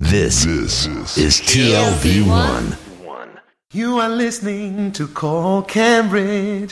This is TLV1. You are listening to Call Cambridge.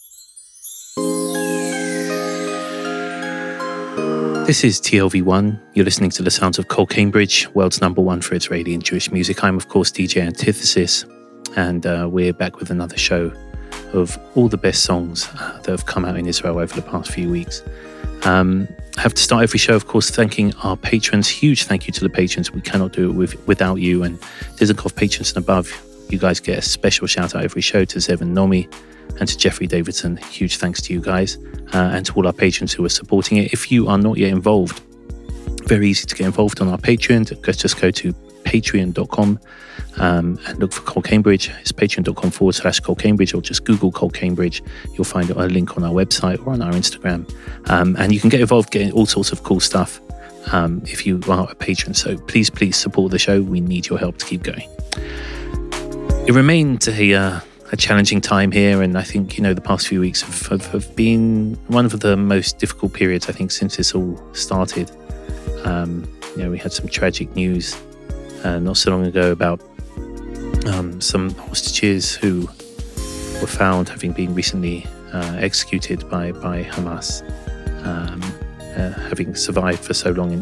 This is TLV1. You're listening to the sounds of Cole Cambridge, world's #1 for its radiant Jewish music. I'm, of course, DJ Antithesis, and we're back with another show of all the best songs that have come out in Israel over the past few weeks. I have to start every show, of course, thanking our patrons. Huge thank you to the patrons. We cannot do it without you. And Dizenkoff patrons and above, you guys get a special shout out every show to Zevon Nomi and to Jeffrey Davidson. Huge thanks to you guys and to all our patrons who are supporting it. If you are not yet involved, very easy to get involved on our Patreon. Just go to patreon.com and look for Cole Cambridge. It's patreon.com/Cole Cambridge, or just Google Cole Cambridge. You'll find a link on our website or on our Instagram. And you can get involved, getting all sorts of cool stuff if you are a patron. So please support the show. We need your help to keep going. It remained a challenging time here, and I think, the past few weeks have been one of the most difficult periods, I think, since this all started. We had some tragic news not so long ago about some hostages who were found having been recently executed by Hamas, having survived for so long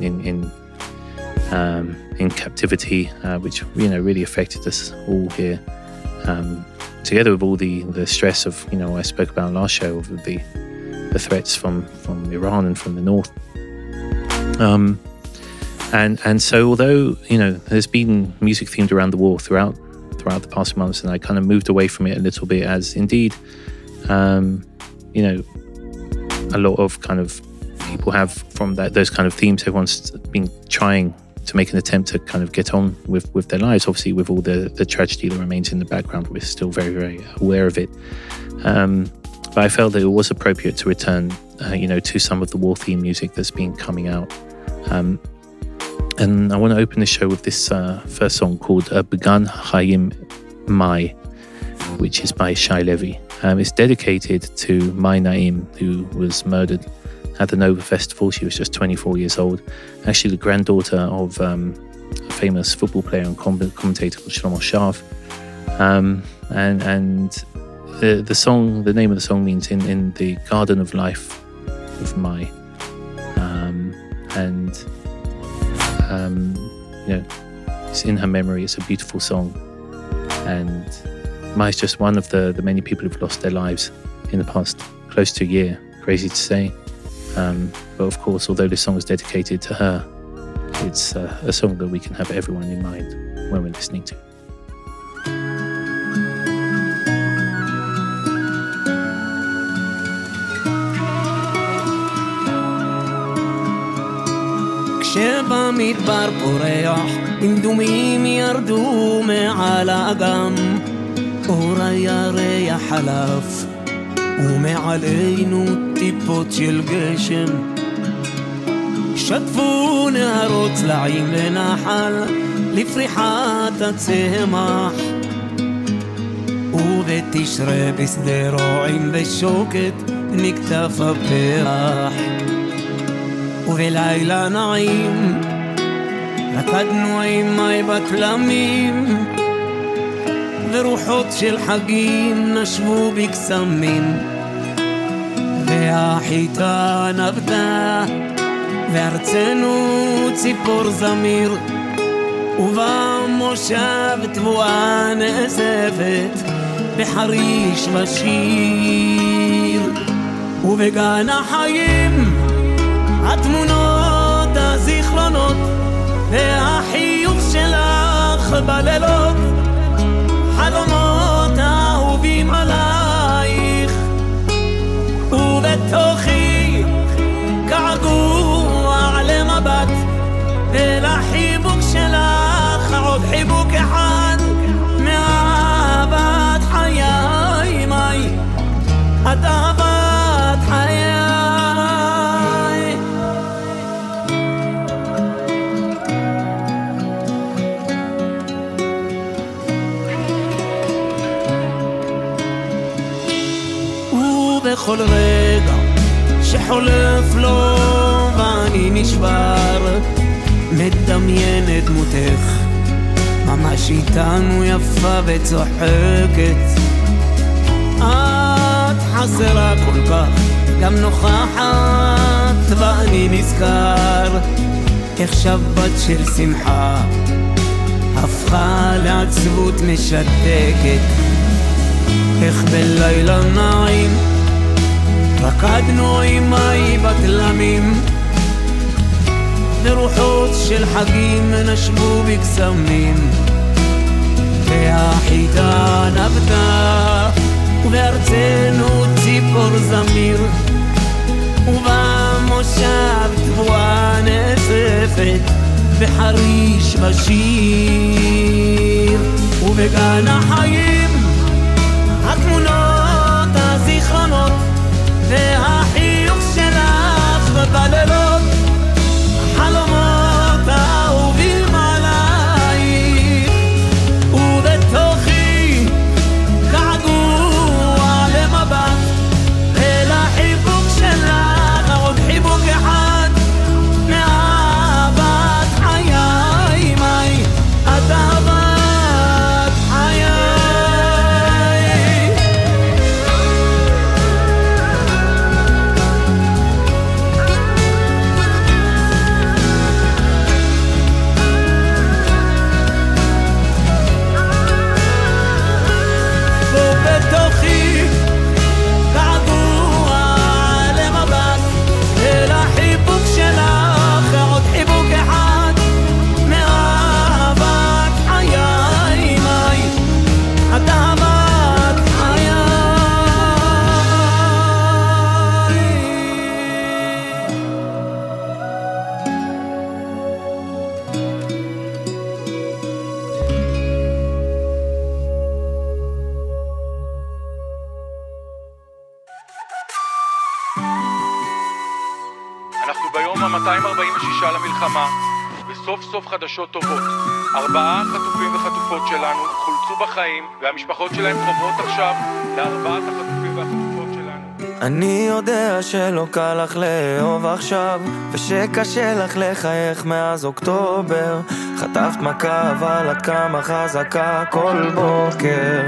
in captivity, which really affected us all here. Together with all the stress of I spoke about last show of the threats from Iran and from the north. And so although there's been music themed around the war throughout the past months, and I kind of moved away from it a little bit, as indeed a lot of kind of people have from those kind of themes. Everyone's been trying to make an attempt to kind of get on with their lives, obviously with all the tragedy that remains in the background. We're still very, very aware of it. But I felt that it was appropriate to return to some of the war theme music that's been coming out. And I want to open the show with this first song called Began Hayim Mai, which is by Shai Levi. It's dedicated to Mai Naim, who was murdered at the Nova Festival. She was just 24 years old. Actually, the granddaughter of a famous football player and commentator called Shlomo Sharf. And the song, the name of the song means in the garden of life of Mai. It's in her memory. It's a beautiful song, and Mai is just one of the many people who've lost their lives in the past close to a year. Crazy to say, but of course, although this song is dedicated to her, it's a song that we can have everyone in mind when we're listening to. כשבמדבר פורח, דמדומים ירדו מעל האגם, אור הירח חלף, ומעלינו טיפות של גשם. שטפו נהרות צלעים לנחל, לפריחת הצמח. ובתשרה בשדה רועים בשוקת, נקטף הפרח. ובלילה נעים רקדנו עם מי בתלמים, ורוחות של חגים נשבו בקסמים, והחיטה נבטה וארצנו ציפור זמיר, ובמושב תבואה נאספת בחריש בשיר. ובגן החיים התמונות, הזיכרונות, והחיוך שלך בלילות, חלומות האהובים עלייך, ובתוכי געגוע למבט, ולחיבוק שלך עוד חיבוק אחד, מאהבת חיי מי, את אהבת חיי. בכל רגע שחולף לו ואני נשבר, מדמיין את דמותך שאיתנו יפה וצוחקת. את חסרה כל כך, גם נוכחת, ואני נזכר איך שבת של שמחה הפכה לעצבות משתקת. איך בלילה נעים רקדנו עם מאי בתלמים, ורוחות של חגים נשבו בקסמים, והחיטה נבטה ובארצנו ציפור זמיר, ובמושב תבואה נאספת בחריש בשיר, ובגן החיים התמונות הזיכרונות והחיוך שלך בלילות, החלומות האהובים עלייך, ובתוכי געגוע למבט אל החיבוק שלך, עוד חיבוק אחד מאהבת חיי, מאי את אהבת חיי. ובתוכי געגוע למבט אל החיבוק שלך, עוד חיבוק אחד מאהבת חיי, מאי את אהבת חיי. אנחנו ביום ה-246 למלחמה, וסוף סוף חדשות טובות. 4 חטופים וחטופות שלנו חולצו בחיים, והמשפחות שלהם חוברות עכשיו ל4 החטופים והחטופות שלנו. אני יודע שלא קל לך לאהוב עכשיו, ושקשה לך לחייך מאז אוקטובר. חטפת מכה אבל את כמה חזקה כל בוקר.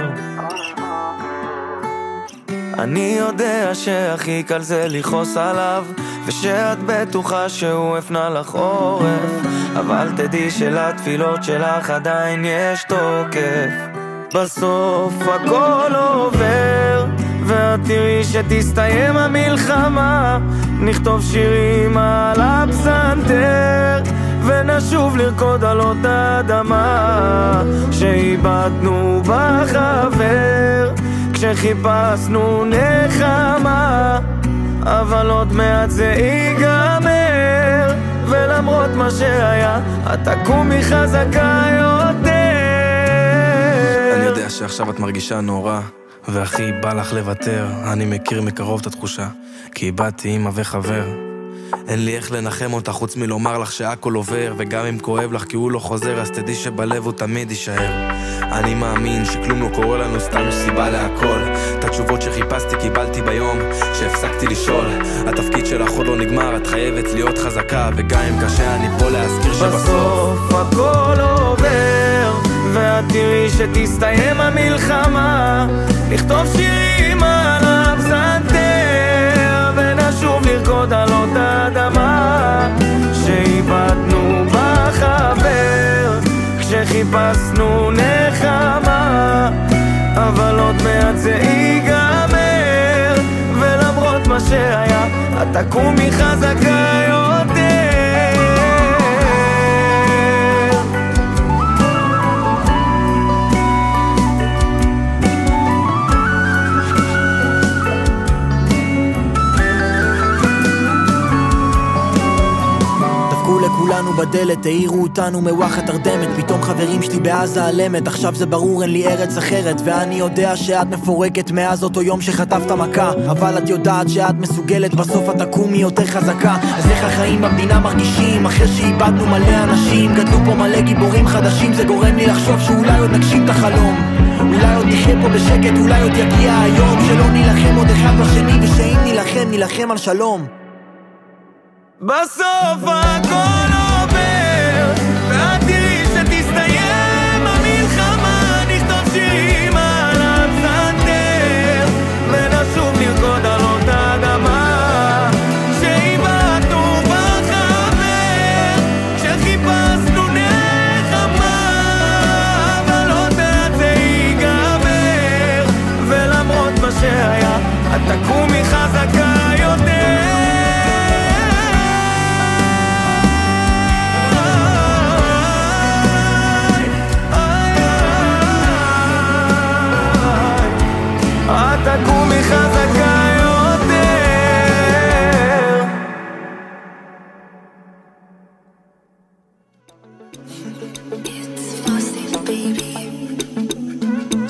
אני יודע שהכי קל זה לכעוס עליו, ושאת בטוחה שהוא הפנה לך עורף, אבל תדעי שלתפילות שלך עדיין יש תוקף. בסוף הכל עובר, ואת תראי שתסתיים המלחמה. נכתוב שירים על הפסנתר, ונשוב לרקוד על אותה אדמה שאיבדנו בחבר כשחיפשנו נחמה. אבל עוד מעט זה ייגמר, ולמרות מה שהיה את תקומי חזקה יותר. אני יודע שעכשיו את מרגישה נורא, והכי בא לך לוותר. אני מכיר מקרוב את התחושה, כי איבדתי אמא וחבר. אין לי איך לנחם אותך חוץ מלומר לך שהכל עובר, וגם אם כואב לך כי הוא לא חוזר, אז תדעי שבלב הוא תמיד יישאר. אני מאמין שכלום לא קורה לנו, סתם יש סיבה להכל. את התשובות שחיפשתי קיבלתי ביום שהפסקתי לשאול. התפקיד שלך עוד לא נגמר, את חייבת להיות חזקה, וגם אם קשה אני פה להזכיר שבסוף הכל עובר, ואת תראי שתסתיים המלחמה. נכתוב שירים על הפסנתר, ונשוב לרקוד על אותה אדמה שאיבדנו בחבר כשחיפשנו נחמה. אבל עוד מעט זה ייגמר, ולמרות מה שהיה את תקומי חזקה יותר. לכולנו בדלת, העירו אותנו מווחת הרדמת. פתאום חברים שלי בעזה עלמת, עכשיו זה ברור אין לי ארץ אחרת. ואני יודע שאת מפורקת מאז אותו יום שחטפת מכה, אבל את יודעת שאת מסוגלת, בסוף את תקומי יותר חזקה. אז איך החיים במדינה מרגישים אחרי שאיבדנו מלא אנשים? גדלו פה מלא גיבורים חדשים, זה גורם לי לחשוב שאולי עוד נגשים את החלום, אולי עוד נחיה פה בשקט, אולי עוד יגיע היום שלא נילחם עוד אחד בשני, ושאם נילחם, נילחם על שלום. בסוף הכל עובר, ואת תראי שתסתיים המלחמה.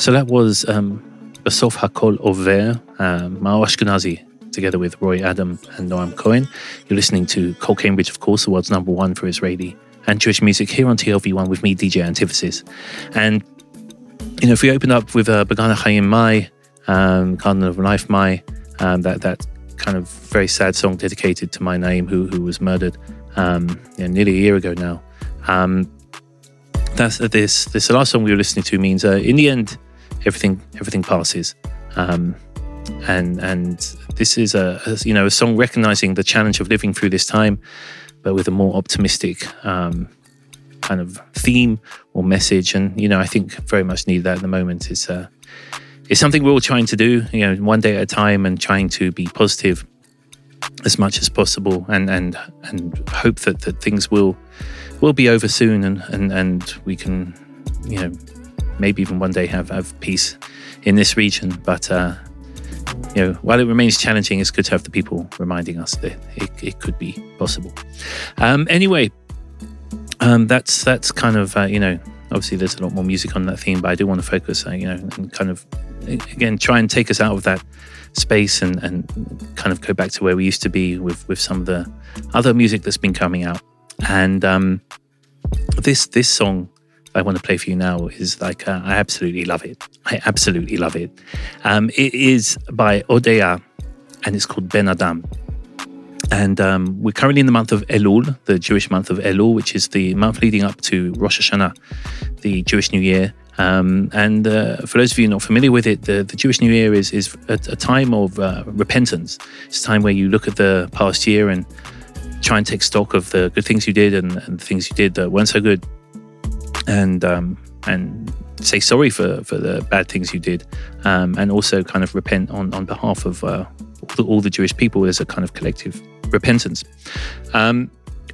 So that was Besof Hakol Over, Mao Ashkenazi, together with Roy Adam and Noam Cohen. You're listening to Cole Cambridge, of course, the world's #1 for Israeli and Jewish music, here on TLV1 with me, DJ Antithesis. And, you know, if we open up with Began HaChaim Mai, Garden of Life Mai, that kind of very sad song dedicated to my name, who was murdered nearly a year ago now. That's this last song we were listening to means in the end everything passes, and this is a song recognizing the challenge of living through this time, but with a more optimistic kind of theme or message. And I think very much need that at the moment. It's something we're all trying to do, one day at a time, and trying to be positive as much as possible, and hope that things will be over soon, and we can, maybe even one day have peace in this region. But while it remains challenging, it's good to have the people reminding us that it could be possible. Anyway, that's kind of obviously there's a lot more music on that theme, but I do want to focus and kind of again try and take us out of that space and kind of go back to where we used to be with some of the other music that's been coming out. And this song I want to play for you now is like I absolutely love it. It is by Odeya, and it's called Ben Adam. And we're currently in the month of Elul, the Jewish month of Elul, which is the month leading up to Rosh Hashanah, the Jewish New Year. And for those of you not familiar with it, the Jewish New Year is a time of repentance. It's a time where you look at the past year and try and take stock of the good things you did and the things you did that weren't so good, and say sorry for the bad things you did, and also kind of repent on behalf of all the Jewish people as a kind of collective repentance. And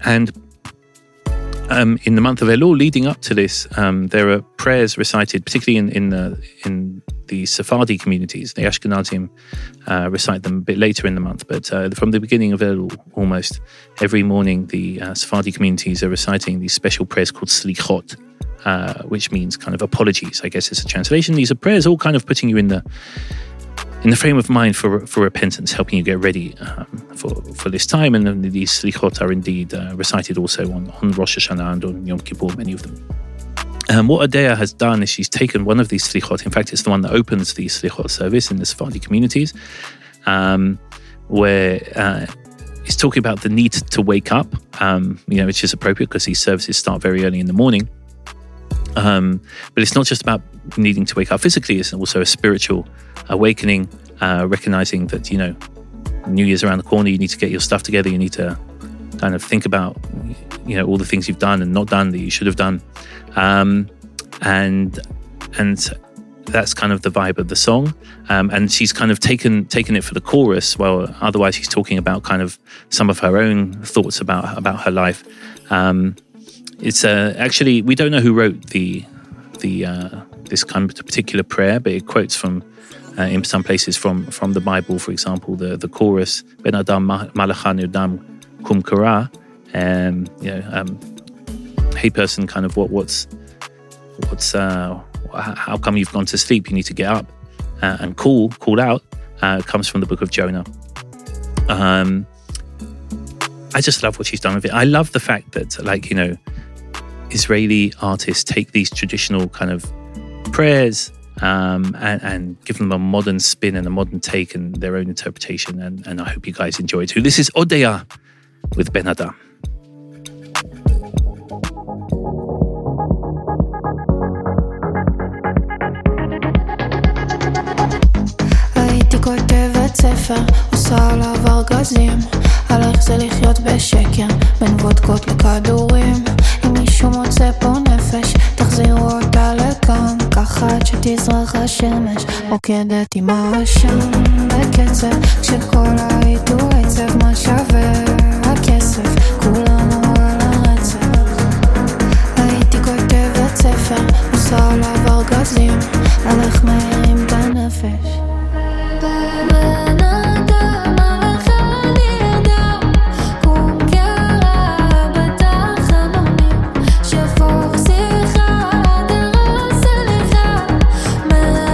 in the month of Elul, leading up to this, there are prayers recited, particularly in the Sephardi communities. The Ashkenazim recite them a bit later in the month, but from the beginning of Elul, almost every morning, the Sephardi communities are reciting these special prayers called Slichot, which means kind of apologies, I guess is a translation. These are prayers all kind of putting you in the frame of mind for repentance, helping you get ready for this time. And these slichot are indeed recited also on Rosh Hashanah and on Yom Kippur, many of them. What Odeya has done is she's taken one of these slichot. In fact, it's the one that opens the slichot service in the Sephardi communities, where it's talking about the need to wake up, which is appropriate because these services start very early in the morning. But it's not just about needing to wake up physically, it's also a spiritual awakening, recognizing that, New Year's around the corner, you need to get your stuff together, you need to kind of think about, all the things you've done and not done that you should have done. And that's kind of the vibe of the song. And she's kind of taken it for the chorus, while otherwise she's talking about kind of some of her own thoughts about her life. It's actually, we don't know who wrote this kind of particular prayer, but it quotes from in some places from the Bible. For example, the chorus Ben Adam Malacha Nerdam Kum Kara, hey person, kind of what's how come you've gone to sleep? You need to get up and call out. Comes from the book of Jonah. I just love what she's done with it. I love the fact that, Israeli artists take these traditional kind of prayers and give them a modern spin and a modern take and their own interpretation. And I hope you guys enjoy it too. This is Odeya with Ben Adam. הייתי כותבת ספר, עושה עליו ארגזים, על איך זה לחיות בשקר, בין וודקות לכדורים. אם מישהו מוצא פה נפש, תחזירו אותה לכאן, ככה עד שתזרח השמש, רוקדת עם העשן בקצב, כשכל העיתו עצב, מה שווה הכסף, כולנו על הרצף. הייתי כותבת ספר, עושה עליו ארגזים, על איך מהירים את הנפש. Slicha,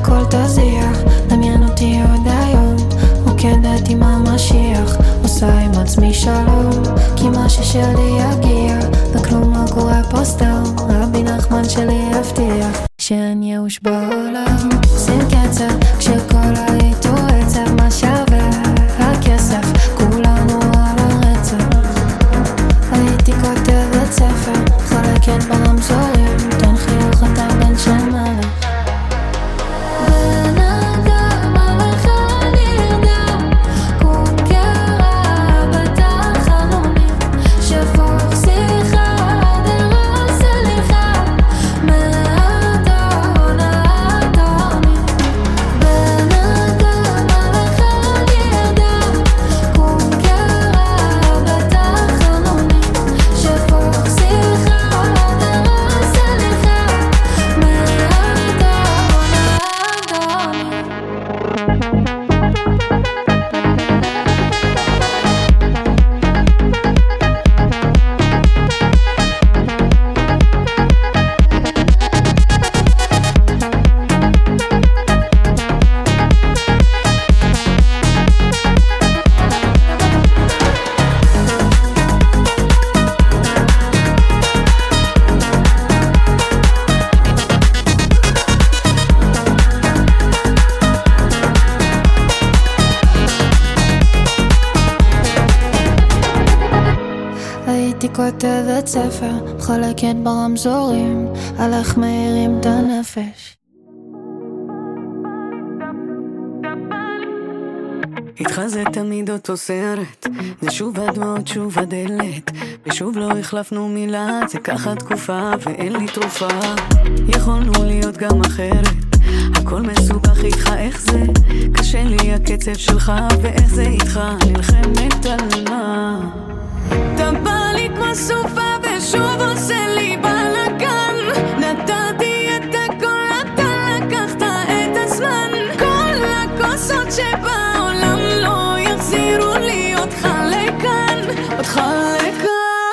הכל תזיח, דמיין אותי עוד היום, רוקדת עם המשיח, עושה עם עצמי שלום, כי מה ששלי יגיע, וכלום לא קורה פה סתם, רבי נחמן שלי הבטיח שאין ייאוש בעולם. שים קצב כשכל היית הוא עצב, מה שווה הכסף, כולנו על הרצף. הייתי כותבת ספר, חלקת ברמזורים, תן חיוך אתה בן של מלך. בן אדם עליך נרדם, קום קרע בתחנונים, שפוך שיחה דרס סליחה, מהאדון האדונים. בן אדם עליך נרדם, קום קרע בתחנונים, שפוך שיחה דרס סליחה, מהאדון האדונים. הייתי כותבת ספר, חלקת ברמזורים, על איך מאירים את הנפש. איתך זה תמיד אותו סרט, זה שוב הדמעות, שוב הדלת, ושוב לא החלפנו מילה, זה ככה תקופה ואין לי תרופה. יכולנו להיות גם אחרת, הכל מסובך איתך, איך זה? קשה לי הקצב שלך, ואיך זה איתך? נלחמת על מה? אתה בא לי כמו סופה ושוב עושה לי בלגן, נתתי את הכל, אתה לקחת את הזמן, כל הכוסות שבעולם לא יחזירו לי אותך לכאן, אותך לכאן.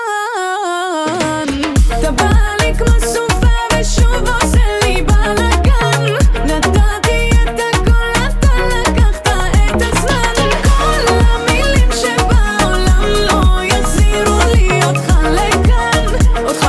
אתה בא לי כמו סופה ושוב עושה לי בלגן, נתתי את הכל, אתה לקחת את הזמן, כל המילים שבעולם לא יחזירו לי אותך לכאן, אותך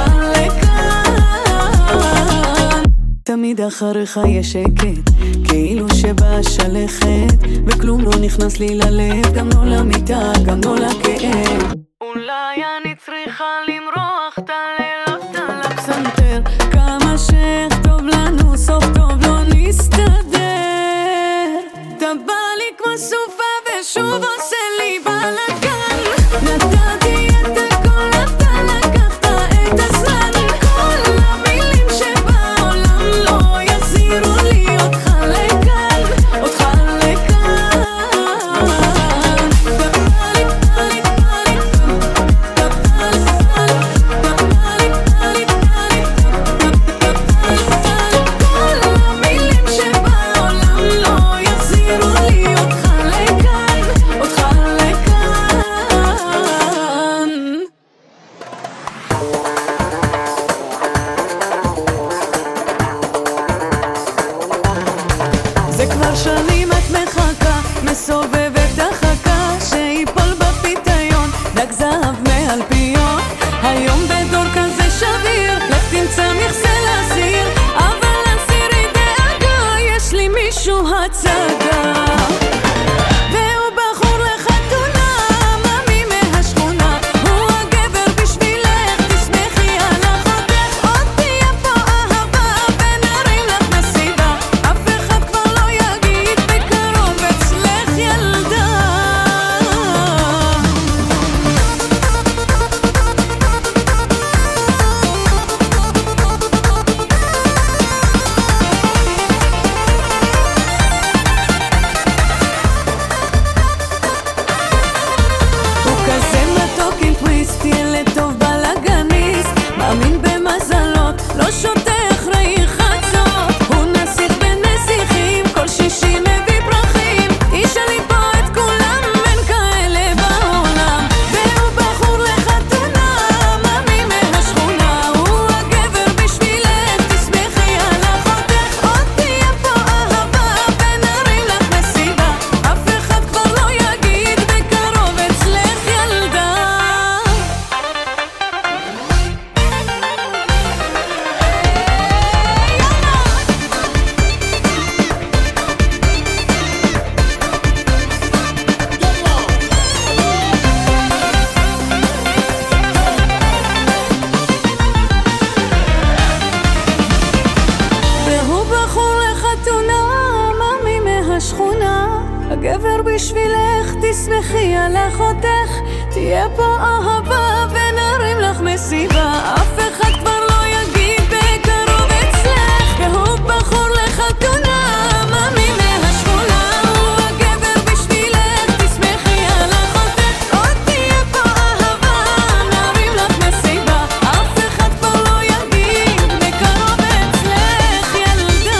לכאן. תמיד אחריך יש שקט, כאילו שבא שלכת, וכלום לא נכנס לי ללב, גם לא למיטה, גם לא לכאב. אולי אני צריכה למרוח את הלילות על הפסנתר, כמה שכתוב לנו סוף טוב לא נסתדר. אתה בא לי כמו סופה ושוב עושה לי בלגן, נתתי את הכל, אתה לקחת את הזמן, כל המילים שבעולם לא יחזירו לי אותך לכאן, אותך לכאן. אתה בא לי, בא לי, בא לי, אתה בא לי, בא לי, על אחותך, תהיה פה אהבה ונרים לך מסיבה, אף אחד כבר לא יגיד בקרוב אצלך, והוא בחור לחתונה, מאמי מהשכונה, הוא הגבר בשבילך, תשמחי על אחותך, עוד תהיה פה אהבה, נרים לך מסיבה, אף אחד כבר לא יגיד בקרוב אצלך, ילדה.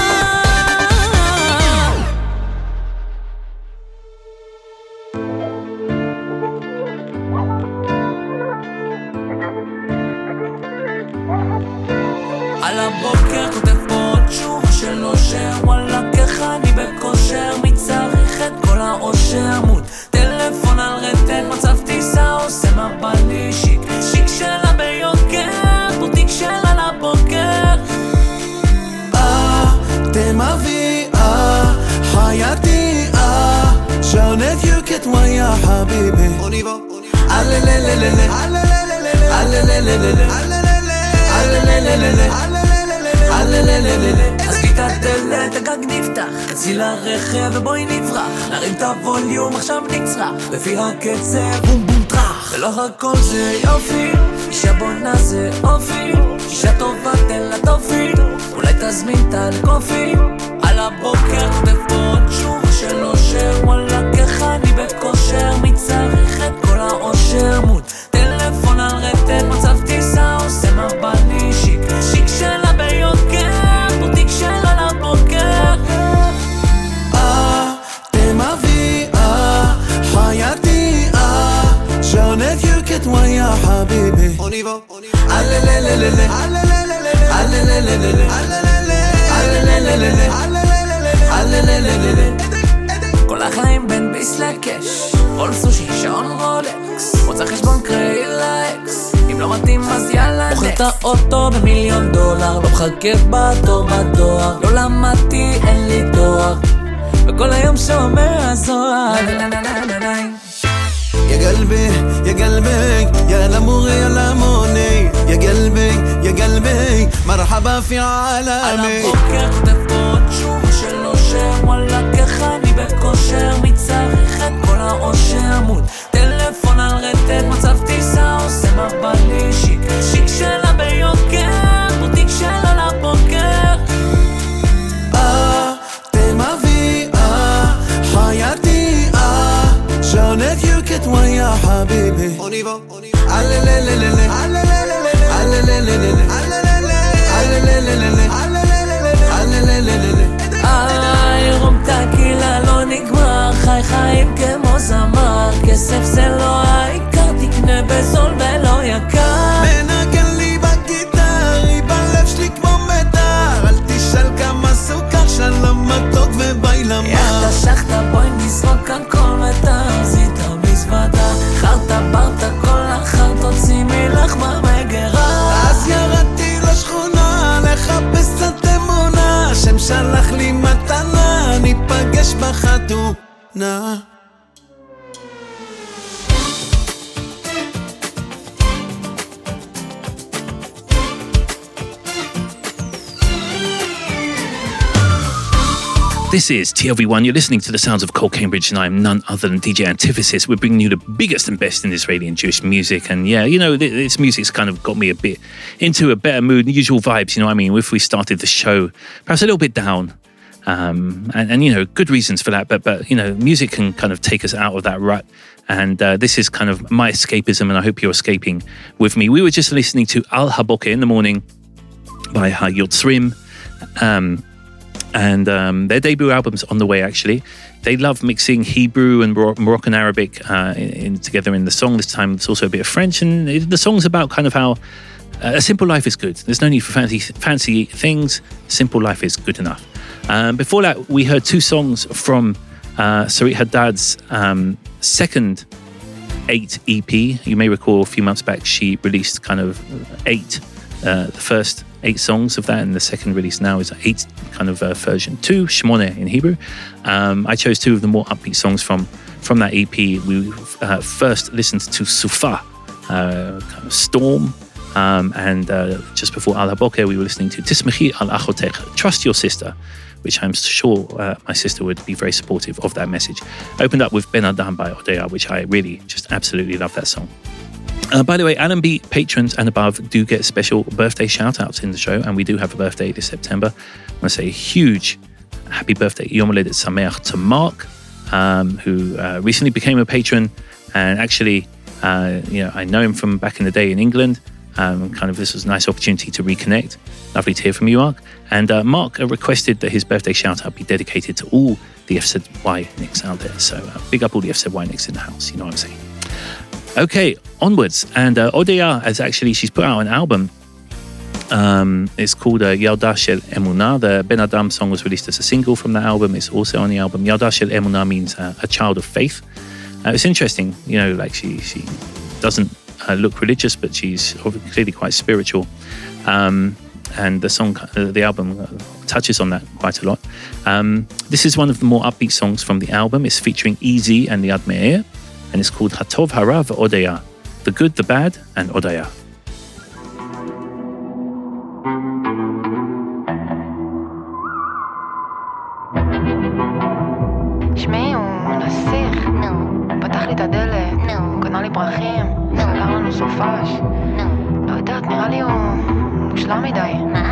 על הבוקר כותב פה עוד שוב של אושר, וואלה ככה אני בכושר, מי צריך את כל האושר, מוד טלפון על רטט, מצב טיסה עושה מה בא לי, שיק שיק שלה ביוקר, בוטיק שלה לבוקר. אתם אבי, חייתי, שעונד יוקת ויה חביבי, אז תיתה דלת, הגג נפתח, חצי לרכב ובואי נברח, נרים את הווליום, עכשיו נצרח, לפי הקצב, בום בום טרח, ולא הכל זה יופי, אישה בונה זה אופי, אישה טובה תן לה טופי, אולי תזמין אותה לקופי. על הבוקר כותב פה עוד שוב של אושר, וואלה ככה אני בכושר, מי צריך את כל האושר, מוד טלפון על רטט, מצב טיסה עושה מה בא לי, שיק שיק שלה ביוקר, בוטיק שלה לבוקר. אתם אבי, חייתי, שעונד יוקת ויה חביבי, כל החיים בין ביס לקש, רול סושי, שעון רולקס, רוצה חשבון קראי לאקס, אם לא מתאים אז יאללה נקס. אוכל את האוטו ב$1,000,000, לא מחכה בתור בדואר, לא למדתי אין לי תואר, וכל היום שומר הזוהר. يا قلبي يا قلبي يا الامور يا لاموني يا قلبي يا قلبي مرحبا في عالمي. על הבוקר כותב פה עוד שוב של אושר, וואלה ככה אני בכושר, מי צריך את כל האושר, מוד טלפון על רטט, מצב טיסה עושה מה בא לי, שיק שיק שלה ביוקר, בוטיק שלה לבוקר. אתם אבי, חייתי, שעונד יוקת ויה חביבי, רום תקילה לא נגמר, חי חיים כמו זמר, כסף זה לא העיקר, תקנה בזול ולא יקר, מנגן לי בגיטרי בלב שלי כמו מדר, אל תשאל כמה סוכר, שלום מתוק וביי למר, יחדה שחדה בואי נזרוק הכל ותחזית המזוודה, חרטה ברטה כל אחר תוציא מלך במגרה. אז ירדתי לשכונה לחפש קצת אמונה, שם שלח לי מתנה, ניפגש בחתונה. This is TLV1. You're listening to the sounds of Cole Cambridge, and I'm none other than DJ Antithesis. We're bringing you the biggest and best in Israeli and Jewish music. And yeah, you know, this music's kind of got me a bit into a better mood, usual vibes, you know what I mean? If we started the show perhaps a little bit down, and you know, good reasons for that, but you know, music can kind of take us out of that rut. And this is kind of my escapism, and I hope you're escaping with me. We were just listening to Al Haboke in the morning by Yotzrim. And their debut album's on the way, actually. They love mixing Hebrew and Moroccan Arabic together in the song. This time it's also a bit of French, and the song's about kind of how a simple life is good. There's no need for fancy things. Simple life is good enough. Before that, we heard two songs from Sarit Haddad's second 8 EP. You may recall a few months back she released kind of 8, the first 8 songs of that, and the second release now is 8 kind of version 2, Shmoneh in Hebrew. I chose 2 of the more upbeat songs from that EP. We first listened to Sufa, kind of Storm, and just before Al Haboke we were listening to Tismechi al Achotech, Trust Your Sister, which I'm sure my sister would be very supportive of that message. Opened up with Ben Adam by Odeya, which I really just absolutely love that song. By the way, Allenby patrons and above do get special birthday shout-outs in the show, and we do have a birthday this September. I want to say a huge happy birthday, Yom Holedet Sameach, to Mark, who recently became a patron, and actually, I know him from back in the day in England. This was a nice opportunity to reconnect. Lovely to hear from you, Mark. And Mark requested that his birthday shout-out be dedicated to all the FZY Nicks out there. So big up all the FZY Nicks in the house, you know what I'm saying. Okay, onwards. And Odeya she's put out an album. It's called Yalda Shel Emunah. The Ben Adam song was released as a single from that album. It's also on the album. Yalda Shel Emunah means a child of faith. It's interesting, she doesn't look religious, but she's clearly quite spiritual. And the song, the album touches on that quite a lot. This is one of the more upbeat songs from the album. It's featuring Easy and Liad Me'er, and it's called Hatov Hara Odeya, the good, the bad, and Odeya. שמי, הוא נסיך. הוא פתח לי את הדלת. הוא קנה לי פרחים. סגר לנו סופש. לא יודעת, נראה לי הוא מושלם מדי. מה?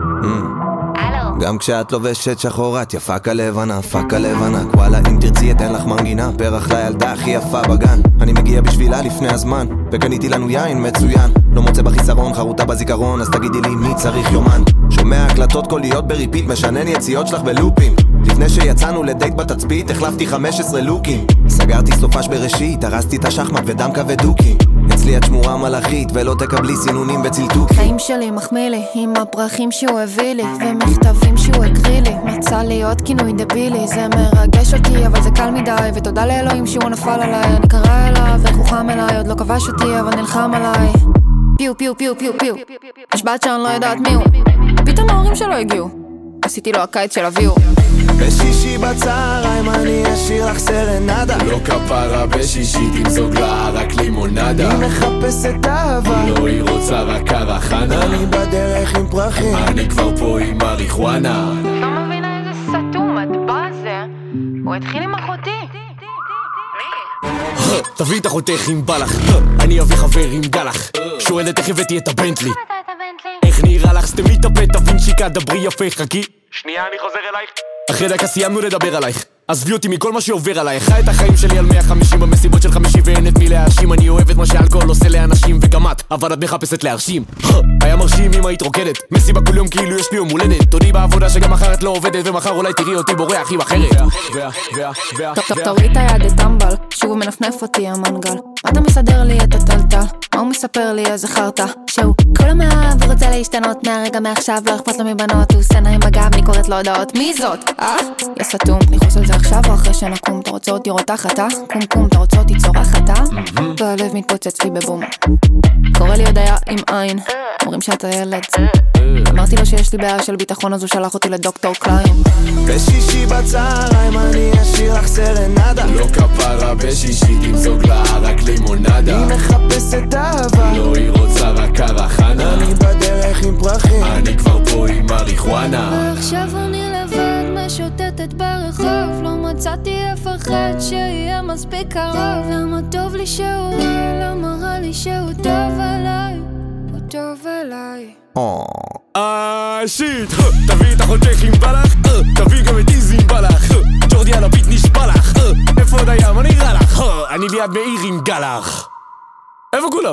גם כשאת לובשת שחורת יפה כלבנה, פקה לבנה, וואלה אם תרצי אתן לך מנגינה, פרח לילדה הכי יפה בגן, אני מגיע בשבילה לפני הזמן, וקניתי לנו יין מצוין, לא מוצא בחיסרון, חרוטה בזיכרון, אז תגידי לי מי צריך יומן, שומע הקלטות קוליות בריפיט, משנן יציאות שלך בלופים, לפני שיצאנו לדייט בתצפית, החלפתי 15 לוקים, סגרתי סופש בראשית, הרסתי את השחמט ודם כבד דוקי, אצלי את שמורה מלאכית ולא תקבלי סינונים וצלטוקים. חיים שלי מחמיא לי עם הפרחים שהוא הביא לי ומכתבים שהוא הקריא לי, מצא לי עוד כינוי דבילי, זה מרגש אותי אבל זה קל מדי, ותודה לאלוהים שהוא נפל עליי, אני קרא אליו איך הוא חם אליי, עוד לא כבש אותי אבל נלחם עליי, פיו פיו פיו פיו פיו, נשבעת שאני לא יודעת מי הוא, פתאום ההורים שלו הגיעו, עשיתי לו הקיץ של אביהו. בשישי בצהריים אני אשאיר לך סרנדה, לא כפרה בשישית עם זוגלה רק לימונדה, היא מחפשת אהבה, לא היא רוצה רק קרחנה, אני בדרך עם פרחים, אני כבר פה עם מריחואנה. לא מבינה איזה סתום הדבר הזה, הוא התחיל עם אחותי. תביא את אחותך עם בלח, אני אביא חבר עם גלח, שואלת איך הבאתי את הבנטלי, איך נראה לך? סתמי את הפה, תבין שיקה, דברי יפה, חכי שנייה אני חוזר אלייך, אחרי דקה סיימנו לדבר עלייך, עזבי אותי מכל מה שעובר עלייך, חי את החיים שלי על 150 במסיבות של 50 ואין את מי להאשים, אני אוהב את מה שאלכוהול עושה לאנשים וגם את, אבל את מחפשת להרשים, היה מרשים אם היית רוקדת, מסיבה כל יום כאילו יש לי יום הולדת, תודי בעבודה שגם מחר את לא עובדת ומחר אולי תראי אותי בורח עם אחרת. תוריד את היד את טמבל, שוב מנפנף אותי המנגל, מה אתה מסדר לי את הטלטל, מה הוא מספר לי איזה חרטה, שהוא כל המאהב ורוצה להשתנות מהרגע מעכשיו, לא אכפת לו מבנות, הוא סנה עם הגב, אני קוראת לו הודעות, מי זאת? יא סתום, ניחוס על זה עכשיו או אחרי שנקום, אתה רוצה אותי רותחת, קום קום, אתה רוצה אותי צורחת, והלב מתפוצץ לי בבום, קורא לי הודיה עם עין, אומרים שאתה ילד, אמרתי לו שיש לי בעיה של ביטחון, אז הוא שלח אותי לדוקטור קליין. בשישי בצהריים אני אשאיר לך סרנדה, לא כפרה בשישית עם זוגלה רק לימונדה, היא מחפשת אהבה, לא היא רוצה רק קרחנה, אני בדרך עם פרחים, אני כבר פה עם מריחואנה, ועכשיו אני לבד משוטטת ברחוב, לא מצאתי אף אחד שיהיה מספיק קרוב, למה טוב לי שהוא רע, למה רע לי שהוא טוב עליי, הוא טוב עליי. שיט, תביא את אחותך עם בלח, תביא גם את איזי עם בלח, ג'ורדי על הביט נשבע לך, איפה עוד היה, מה נראה לך? אני ליד מאיר עם גלח, איפה כולם?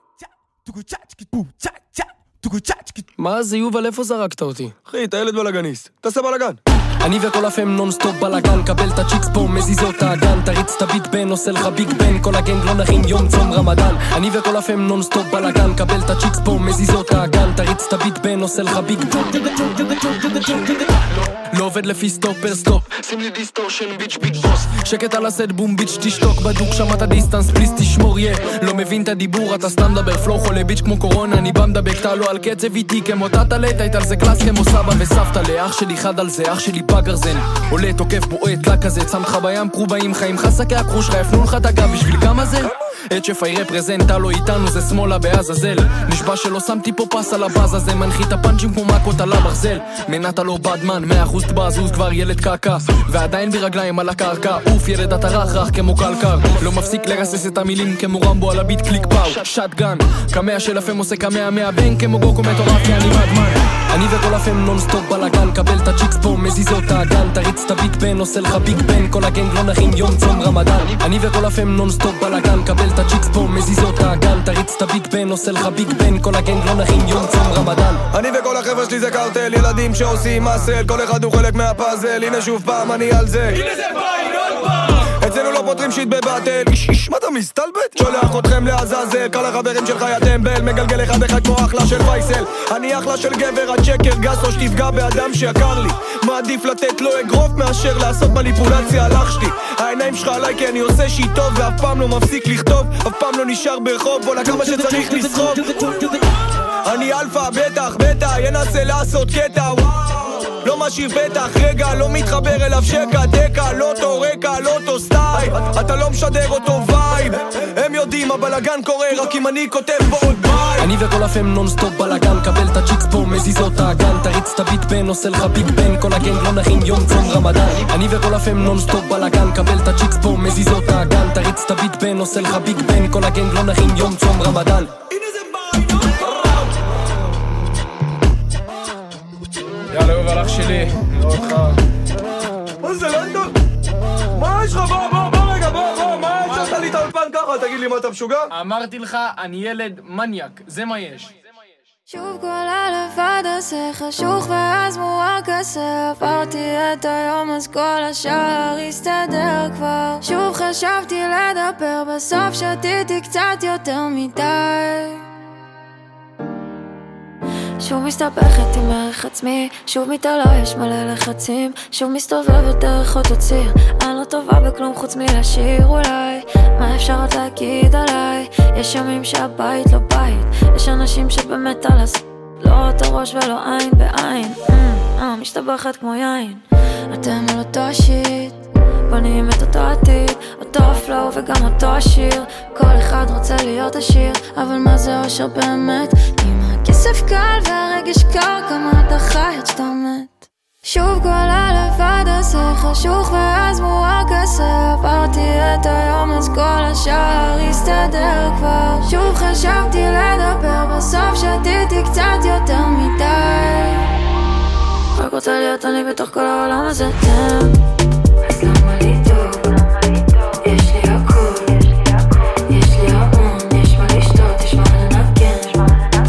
מה זה יובל, איפה זרקת אותי? אחי, אתה ילד בלגניסט, תעשה בלגן. אני וכל הפם נונסטופ בלגן, קבל את הצ'יקס פה, מזיזות האגן, תריץ את הביג בן, עושה לך ביג בן, כל הגנג לא נחים יום צום רמדאן. אני וכל הפם נונסטופ בלגן, קבל את הצ'יקס פה, מזיזות האגן, תריץ את הביג בן, עושה לך ביג בן. לא עובד לפי סטופ פר סטופ, שים לי דיסטורשן ביץ' ביג בוס, שקט על הסט בום ביץ' תשתוק בדוק, שמעת דיסטנס פליס תשמור יא, לא מבין את הדיבור, אתה סתם דבר פלו חולה ביץ' כמו קורונה, אני בא מדבק, אתה לא על קצב איתי כמו תת עלית, היית על זה קלאס כמו סבא וסבתא, לאח שלי חד על זה, אח שלי בגרזן עולה תוקף בועט לה כזה צמך בים קרובעים חיים חסקי הקרוש לך יפנו לך דגה בשביל כמה זה? את שפי רפרזנט הלו איתנו זה שמאלה בעזאזל נשבע שלא שמתי פה פס על הבאז הזה מנחית הפאנצ'ים כמו מקות על הברזל מנת הלא בדמן 100% תבזוז כבר ילד קעקע ועדיין ברגליים על הקרקע אוף ילד אתה רך כמו קלקר לא מפסיק לרסס את המילים כמו רמבו על הביט קליק פאו שטגן קמע של הפם עושה קמע מהבן כמו גוקו מטורף כי אני מדמן אני וכל הפם נונסטופ בלגן קבל את הצ'יקס פה מזיז אותה הגן תריץ את הביג בן עושה לך ביג בן כל הגנג לא נחים יום צום רמדאן אני וכל הפם נונסטופ בלגן קבל את הצ'יקס פה מזיז אותה הגן תריץ את הביג בן עושה לך ביג בן כל הגנג לא נחים יום צום רמדאן אני וכל החבר'ה שלי זה קרטל ילדים שעושים מסל כל אחד הוא חלק מהפאזל הנה שוב פעם אני על זה הנה זה ביין עוד פעם אצלנו לא פותרים שיט בבטל איש מה אתה מסתלבט? שולח אתכם לעזאזל כל החברים שלך יא טמבל מגלגל אחד אחד כמו אחלה של פייסל אני אחלה של גבר הצ'קר גס או שתפגע באדם שיקר לי מעדיף לתת לו אגרוף מאשר לעשות מניפולציה על אח שלי העיניים שלך עליי כי אני עושה שיט טוב ואף פעם לא מפסיק לכתוב אף פעם לא נשאר ברחוב בוא כמה שצריך לסחוב אני אלפא בטח ינסה לעשות קטע לא משאיר פתח רגע לא מתחבר אליו שקע דקה לא אותו רקע לא אותו סטייל אתה לא משדר אותו וייב הם יודעים הבלגן קורה רק אם אני כותב בו עוד ביי אני וכל הפם נונסטופ בלגן קבל את הצ'יקס פה מזיז אותה הגן תריץ את הביט בן עושה לך ביג בן כל הגנג לא נחים יום צום רמדאן אני וכל הפם נונסטופ בלגן קבל את הצ'יקס פה מזיז אותה הגן תריץ את הביט בן עושה לך ביג בן כל הגנג לא נחים יום צום רמדאן יאללה יובל אח שלי נראה אותך מה זה לנדון? מה יש לך? בוא רגע בוא מה יצאת לי את האולפן ככה? תגיד לי מה אתה משוגע? אמרתי לך אני ילד מניאק זה מה יש שוב כל הלבד הזה חשוך ואז מואר כזה עברתי את היום אז כל השאר הסתדר כבר שוב חשבתי לדבר בסוף שתיתי קצת יותר מדי שוב מסתבכת עם ערך עצמי שוב מתעלה יש מלא לחצים שוב מסתובבת דרך אותו ציר אני לא טובה בכלום חוץ מלשיר אולי מה אפשר עוד להגיד עליי יש ימים שהבית לא בית יש אנשים שבאמת על לא אותו ראש ולא עין בעין משתבכת כמו יין אתם על אותו שיט בונים את אותו עתיד אותו פלואו וגם אותו השיר כל אחד רוצה להיות עשיר אבל מה זה אושר באמת כסף קל והרגש קר כמה אתה חי עד שאתה מת שוב כל הלבד הזה חשוך ואז מואר כזה עברתי את היום אז כל השאר הסתדר כבר שוב חשבתי לדבר בסוף שתיתי קצת יותר מדי רק רוצה להיות אני בתוך כל העולם הזה אז למה לי טוב יש לי הכל יש לי המון יש מה לשתות יש מה לנגן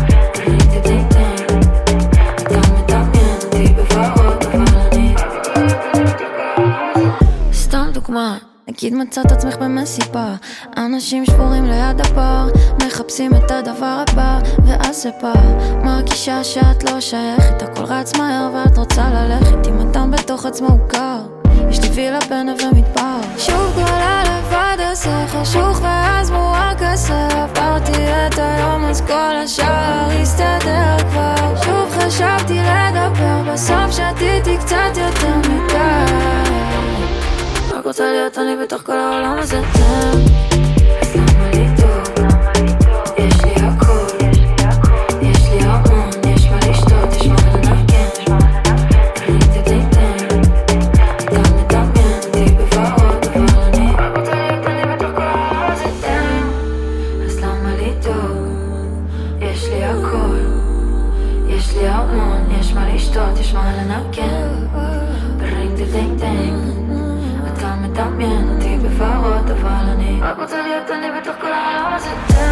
נגיד מצאת עצמך במסיבה אנשים שבורים ליד הבר מחפשים את הדבר הבא ואז זה בא מרגישה שאת לא שייכת הכל רץ מהר ואת רוצה ללכת עם אדם בתוך עצמו הוא קר יש לי וילה בנווה מדבר שוב כל הלבד הזה חשוך ואז מואר כזה עברתי את היום אז כל השאר הסתדר כבר שוב חשבתי לדבר בסוף שתיתי קצת יותר מדי רק רוצה להיות אני בתוך כל העולם הזה אז למה לי טוב יש לי הכל יש לי המון יש מה לשתות יש מה לנגן אני תדייתן אתה מדמיין אותי בברות אבל אני רק רוצה להיות אני בתוך כל העולם הזה אז למה לי טוב יש לי הכל יש לי המון יש מה לשתות יש מה לנגן ברינג תדייתן אתה מדמיין אותי בברות אבל אני רק רוצה להיות אני בתוך כל העולם הזה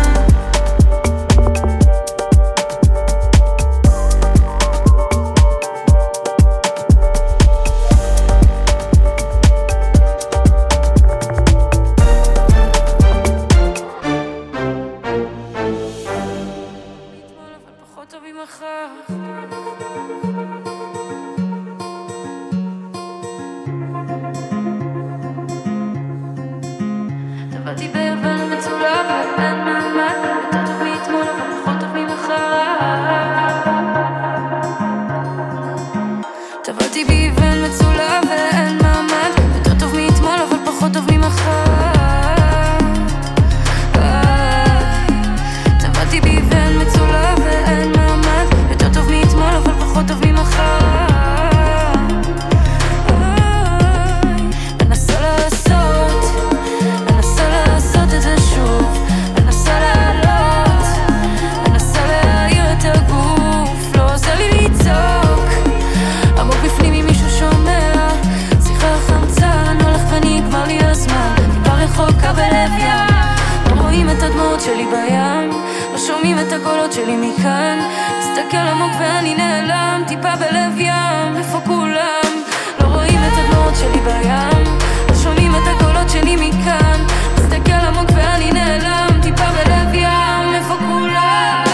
פחות טוב עם מחר ביוון מצולבת בין הדמעות שלי בים, לא שומעים את הקולות שלי מכאן. מסתכל עמוק ואני נעלם, טיפה בלב ים, איפה כולם? לא רואים את הדמעות שלי בים, לא שומעים את הקולות שלי מכאן. מסתכל עמוק ואני נעלם, טיפה בלב ים, איפה כולם?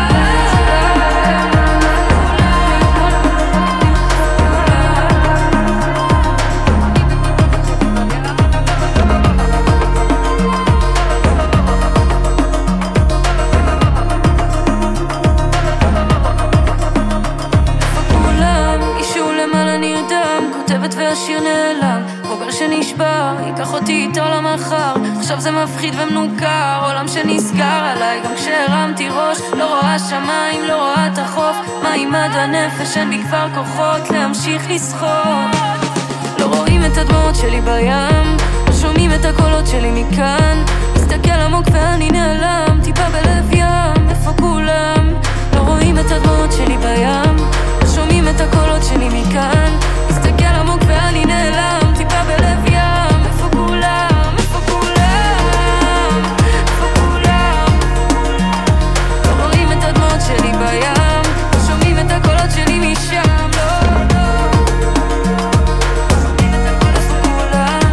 והשיר נעלם, בוגר שנשבר, ייקח אותי איתו למחר. עכשיו זה מפחיד ומנוכר, עולם שנסגר עליי גם כשהרמתי ראש. לא רואה שמיים, לא רואה את החוף, מה עם עד הנפש, אין בי כבר כוחות להמשיך לשחות. לא רואים את הדמעות שלי בים, לא שומעים את הקולות שלי מכאן. מסתכל עמוק ואני נעלם, טיפה בלב ים, איפה כולם? לא רואים את הדמעות שלי בים, לא שומעים את הקולות שלי מכאן. מסתכל עמוק ואני נעלם, טיפה בלב ים, איפה כולם? איפה כולם? איפה כולם? לא רואים את הדמעות שלי בים, לא שומעים את הקולות שלי משם. לא, לא שומעים את הקולות, איפה כולם?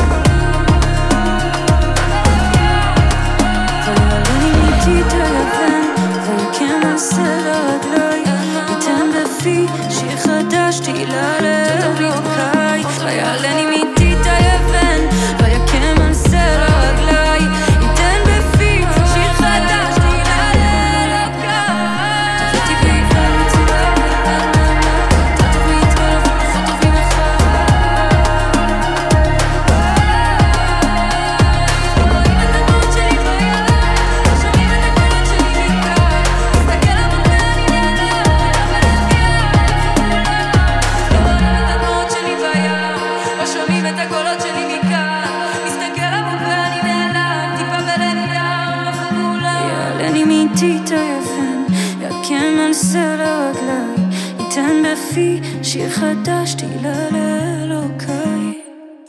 ויעלני איתי את היבן, ויקם על סלע רגלי, ייתן בפי שיר חדש תהילה לאלוקי. ויעלני מיתי את היבן, ויקם על סלע רגלי, ייתן בפי שיר חדש תהילה לאלוקי. תבאתי בעיוון מצילה אתה טוב מאתמול אבל פחות טוב ממחר. לא רואים את הדמעות שלי בים, לא שומעים את הקולות שלי מכאן. מסתכל עמוק ואני נעלם, בלב ים, לא רואים את הדמעות שלי בים, לא שומעים את הקולות שלי מכאן. מסתכל עמוק ואני נעלם, טיפה בלב ים, איפה כולם? יעלני מיתי את היבן, יקם על סלע רגלי, ייתן בפי שיר חדש תהילה לאלוקי.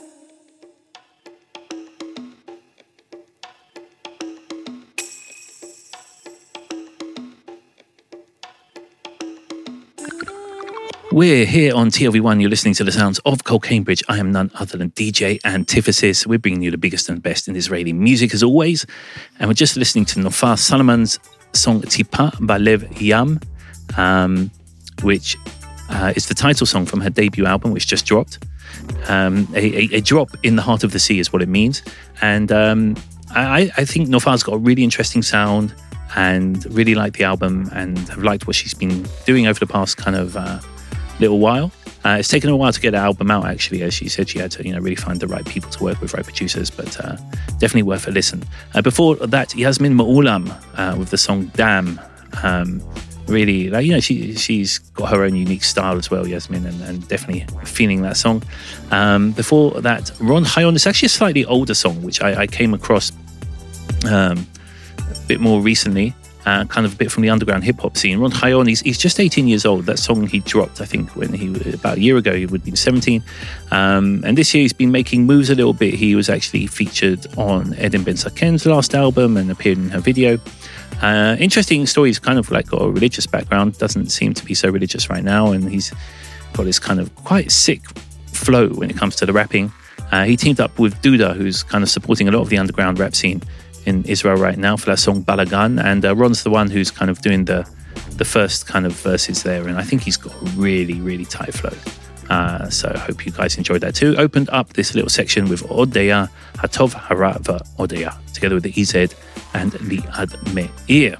We're here on TLV1. You're listening to the sounds of Cole Cambridge. I am none other than DJ Antithesis. We're bringing you the biggest and best in Israeli music as always. And we're just listening to Nofar Solomon's song Tipa Balev Yam, which is the title song from her debut album, which just dropped. A drop in the heart of the sea is what it means. And I think Nofar's got a really interesting sound and really like the album and have liked what she's been doing over the past kind of little while. It's taken a while to get the album out, actually. As she said, she had to, really find the right people to work with, right producers, but definitely worth a listen. Before that, Yasmin Ma'ulam with the song Damn. Really, she's got her own unique style as well, Yasmin, and definitely feeling that song. Before that, Ron Hayon. It's actually a slightly older song, which I came across a bit more recently. Kind of a bit from the underground hip-hop scene. Ron Hayon, he's just 18 years old. That song he dropped, I think, when about a year ago, he would have been 17. And this year he's been making moves a little bit. He was actually featured on Eden Ben Saken's last album and appeared in her video. Interesting story. He's kind of like got a religious background. Doesn't seem to be so religious right now. And he's got this kind of quite sick flow when it comes to the rapping. He teamed up with Duda, who's kind of supporting a lot of the underground rap scene in Israel right now for that song Balagan, and Ron's the one who's kind of doing the first kind of verses there, and I think he's got a really, really tight flow. So I hope you guys enjoyed that too. Opened up this little section with Odeya, Hatov Hara Va Odeya, together with the EZ and Liad Meir.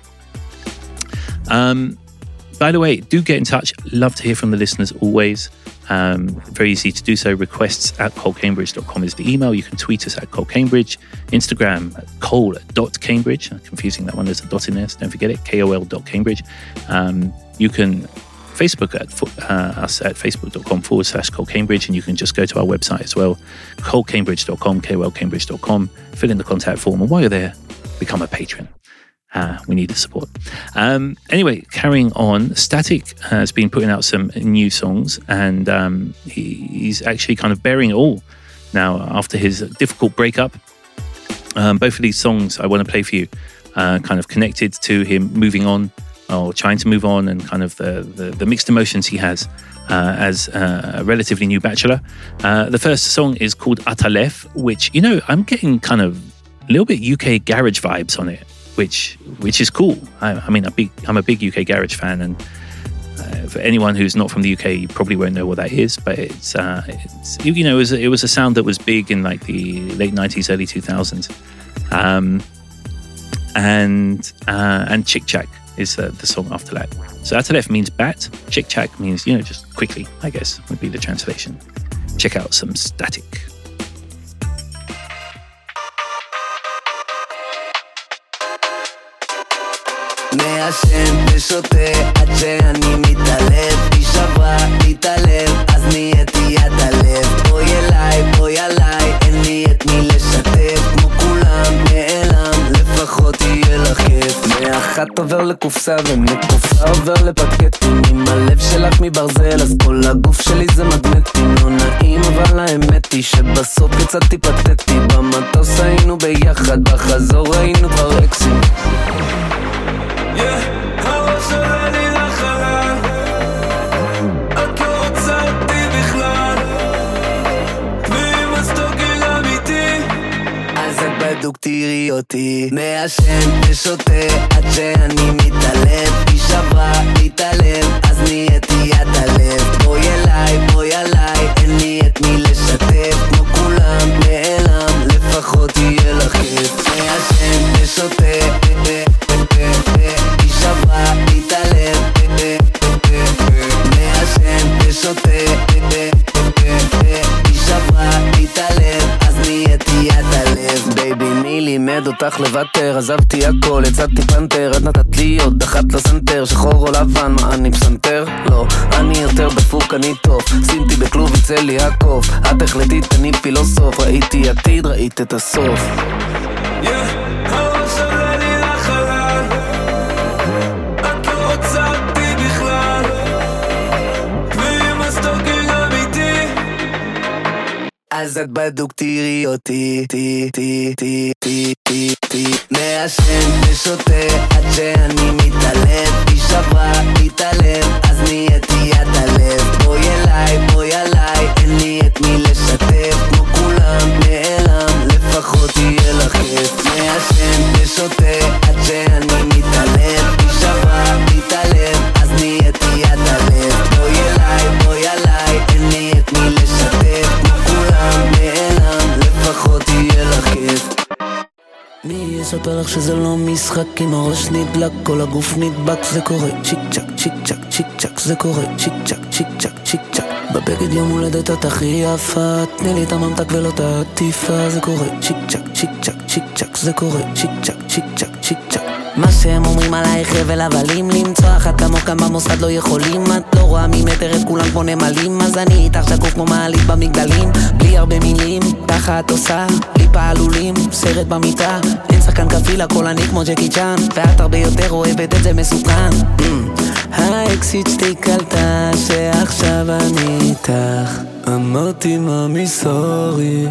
By the way, do get in touch. Love to hear from the listeners always. Very easy to do so. Requests at colecambridge.com is the email. You can tweet us at colecambridge. Instagram at cole.cambridge. Confusing that one, there's a dot in there, so don't forget it. KOL.cambridge. You can Facebook us at facebook.com/colecambridge, and you can just go to our website as well, colecambridge.com, kolcambridge.com. Fill in the contact form, and while you're there, become a patron. We need the support. Anyway, carrying on, Static has been putting out some new songs, and he's actually kind of bearing it all now after his difficult breakup. Both of these songs I want to play for you kind of connected to him moving on or trying to move on, and kind of the mixed emotions he has as a relatively new bachelor. The first song is called Atalef, which, you know, I'm getting kind of a little bit UK garage vibes on it, which is cool. I mean, I'm a big UK garage fan, and for anyone who's not from the UK, you probably won't know what that is. But it's you know, it was a sound that was big in like the late 90s, early 2000s. And Chick Chack is the song after that. So Atalef means bat, Chick Chack means, you know, just quickly, I guess, would be the translation. Check out some Static. מעשן ושותה עד שאני מתעלב, היא שברה לי את הלב, אז נהייתי את הלב. בואי עליי, אין לי את מי לשתף, כמו כולם נעלם, לפחות יהיה לך כיף. מאחת עובר לקופסה ומקופסה עובר לפקטים, עם הלב שלך מברזל, אז כל הגוף שלי זה מגנטים. לא נעים אבל האמת היא שבסוף יצאתי פתטי, במטוס היינו ביחד, בחזור היינו כבר אקסים. הראש עולה לי לחלל, את לא רוצה אותי בכלל, ואם אז תוגיל אמיתי, אז את בדוק תראי אותי. מעשן ושותה עד שאני מתעלב, היא שברה לי את הלב, אז נהייתי את הלב. בואי עליי, אין לי את מי לשתף, כמו כולם נעלם, לפחות יהיה לך כיף. מעשן ושותה שברה לי את הלב, מעשן ושותה, היא שברה לי את הלב, אז נהייתי את הלב. בייבי מי לימד אותך לוותר, עזבתי הכל, יצאתי פנתר, את נתת לי עוד אחת לסנטר, שחור או לבן, מה אני פסנתר? לא, אני יותר דפוק, אני טוב, שימתי בכלוב יצא לי הקוף, את החלטית, אני פילוסוף, ראיתי עתיד, ראית את הסוף. הראש עולה לי לחלל, אז את בדוק תראי אותי, מעשן ושותה עד שאני מתעלב, היא שברה לי את הלב, אז נהייתי את הלב. בואי עליי, אין לי את מי לשתף, כמו כולם נעלם, לפחות יהיה לך כיף. מעשן ושותה עד שאני מתעלב, היא שברה לי את הלב, אז נהייתי את הלב. בואי עליי, אין לי את מי לשתף, כמו כולם נעלם, לפחות יהיה לך כיף. מי יספר לך שזה לא משחק, אם הראש נדלק, כל הגוף נדבק, זה קורה צ'יק צ'ק, צ'יק צ'ק, צ'יק צ'ק, זה קורה צ'יק צ'ק, צ'יק צ'ק, צ'יק צ'ק. בבגד יום הולדת את הכי יפה, תני לי את הממתק ולא את העטיפה, זה קורה צ'יק צ'ק, צ'יק צ'ק, צ'יק צ'ק, זה קורה צ'יק צ'ק, צ'יק צ'ק, צ'יק צ'ק. מה שהם אומרים עלייך אבל הבלים, למצוא אחת כמוך כאן במוסד לא יכולים, את לא רואה ממטר את כולם כמו נמלים, אז אני איתך שקוף כמו מעלית במגדלים, בלי הרבה מילים, ככה את עושה, בלי פעלולים, סרט במיטה, אין שחקן כפיל, הכל אני כמו ג'קי צ'אן, ואת הרבה יותר אוהבת את זה מסוכן. האקסיט שתי קלטה שעכשיו אני איתך, אמרתי מאמי סורי,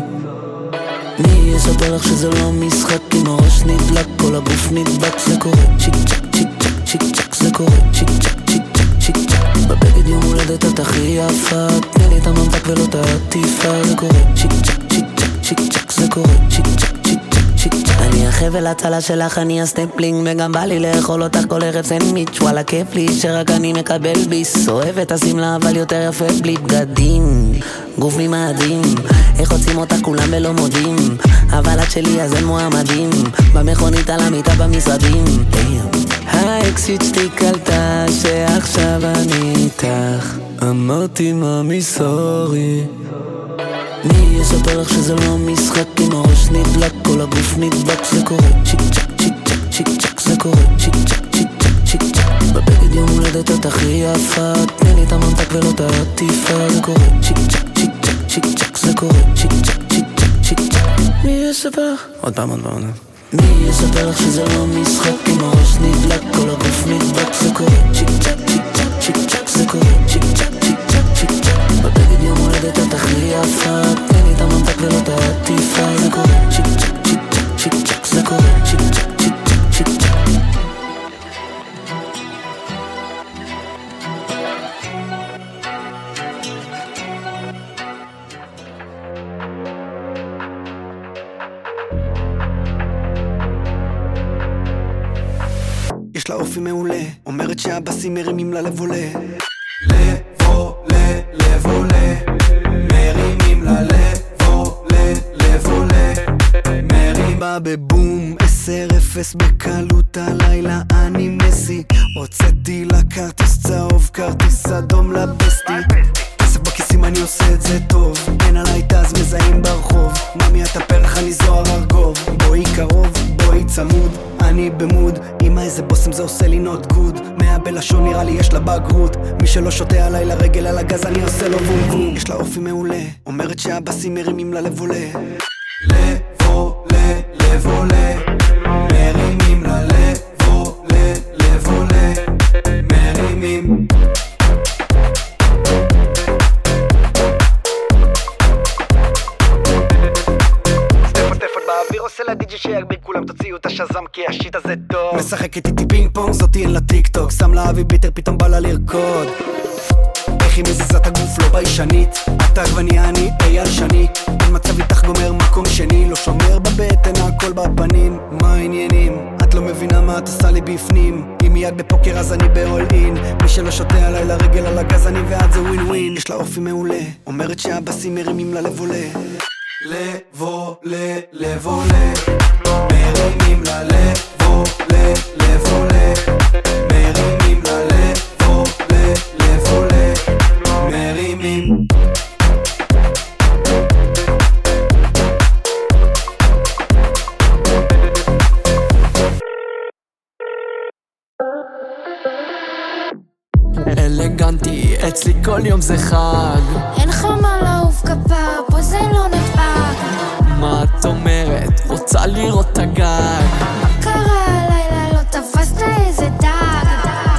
מי יספר לך שזה לא משחק, אם הראש נדלק, כל הגוף נדבק, זה קורה צ'יק צ'ק, צ'יק צ'ק, צ'יק צ'ק, זה קורה צ'יק צ'ק, צ'יק צ'ק, צ'יק צ'ק. בבגד יום הולדת את הכי יפה, תני לי את הממתק ולא את העטיפה, זה קורה צ'יק צ'ק, צ'יק צ'ק, צ'יק צ'ק, זה קורה צ'יק צ'ק, צ'יק צ'ק, צ'יק צ'ק. אני החבל הצלה שלך, אני הסטמפלינג, וגם בא לי לאכול אותך כל ערב סנדוויץ', וואלה כיף לי שרק אני מקבל ביס, אוהב את השמלה אבל יותר יפה בלי בגדים, גוף ממאדים, איך רוצים אותך כולם ולא מודים, אבל את שלי אז אין מועמדים, במכונית על המיטה במשרדים. האקסיט שתי קלטה שעכשיו אני איתך, אמרתי מאמי סורי, מי יספר לך שזה לא משחק, אם הראש נדלק, כל הגוף נדבק, זה קורה צ'יק צ'ק, צ'יק צ'ק, צ'יק צ'ק, זה קורה צ'יק צ'ק, צ'יק צ'ק, צ'יק צ'ק. בבגד יום הולדת את הכי יפה, תני לי את הממתק ולא את העטיפה, זה קורה צ'יק צ'ק, צ'יק צ'ק, צ'יק צ'ק, זה קורה צ'יק צ'ק, צ'יק צ'ק, צ'יק צ'ק. מי יספר? עוד פעם. מי יספר לך שזה לא משחק, אם הראש נדלק, כל הגוף נדבק, זה קורה צ'יק צ'ק, צ'יק צ'ק, צ'יק צ'ק, זה קורה צ'יק צ'ק, צ'יק צ'ק, צ'יק צ'ק. בבגד יום הולדת את הכי יפה, תני לי את הממתק ולא את העטיפה, זה קורה צ'יק צ'ק, צ'יק צ'ק, צ'יק צ'ק, זה קורה צ'יק צ'ק, צ'יק צ'ק, צ'יק צ'ק. יש לה אופי מעולה, אומרת שהבסים מרימים לה לב עולה. לב עולה, מרימים לה לב עולה, מרימה בבום 10-0 בקלות הלילה אני מסי, הוצאתי לה כרטיס צהוב, כרטיס אדום לבסטי, כסף בכיסים אני עושה את זה טוב, אין עליי תז מזהים ברחוב, ממי אתה פרח אני זוהר ארגוב, בואי קרוב, בואי צמוד, אני במוד, אמא איזה בוסם זה עושה לי not good, 100 בלשון נראה לי יש לה בגרות, מי שלא שותה עליי לרגל על הגז אני עושה לו בום בום, יש לה אופי מעולה, אומרת שהבסים מרימים לה לב עולה. לב עולה, מרימים לה לב עולה, מרימים. סטפות באוויר עושה לדיג'י שיגביר כולם תוציאו את השזם כי השיט הזה טוב, משחקת איתי פינג פונג זאתי אין לה טיק טוק, שם לה אבי ביטר פתאום בא לה לרקוד, איך היא מזיזת הגוף לא ביישנית, אתה עגבניה אני אייל שני, אין מצב איתך גומר מקום שני, לא שומר בבטן הכל בפנים, מה העניינים? את לא מבינה מה את עושה לי בפנים, אם מיד בפוקר אז אני באול אין, מי שלא שותה עליי לרגל על הגז אני ועד זה ווין ווין, יש לה אופי מעולה, אומרת שהבסים מרימים לה לב עולה. לב עולה, מרימים לה לב עולה, מרימים לה לב עולה, מרימים. אלגנטי, אצלי כל יום זה חג, אין לך מה לעוף כפה, פה זה לא נדבק. מה את אומרת? רוצה לראות את הגג? מה קרה הלילה? לא תפסת איזה דג?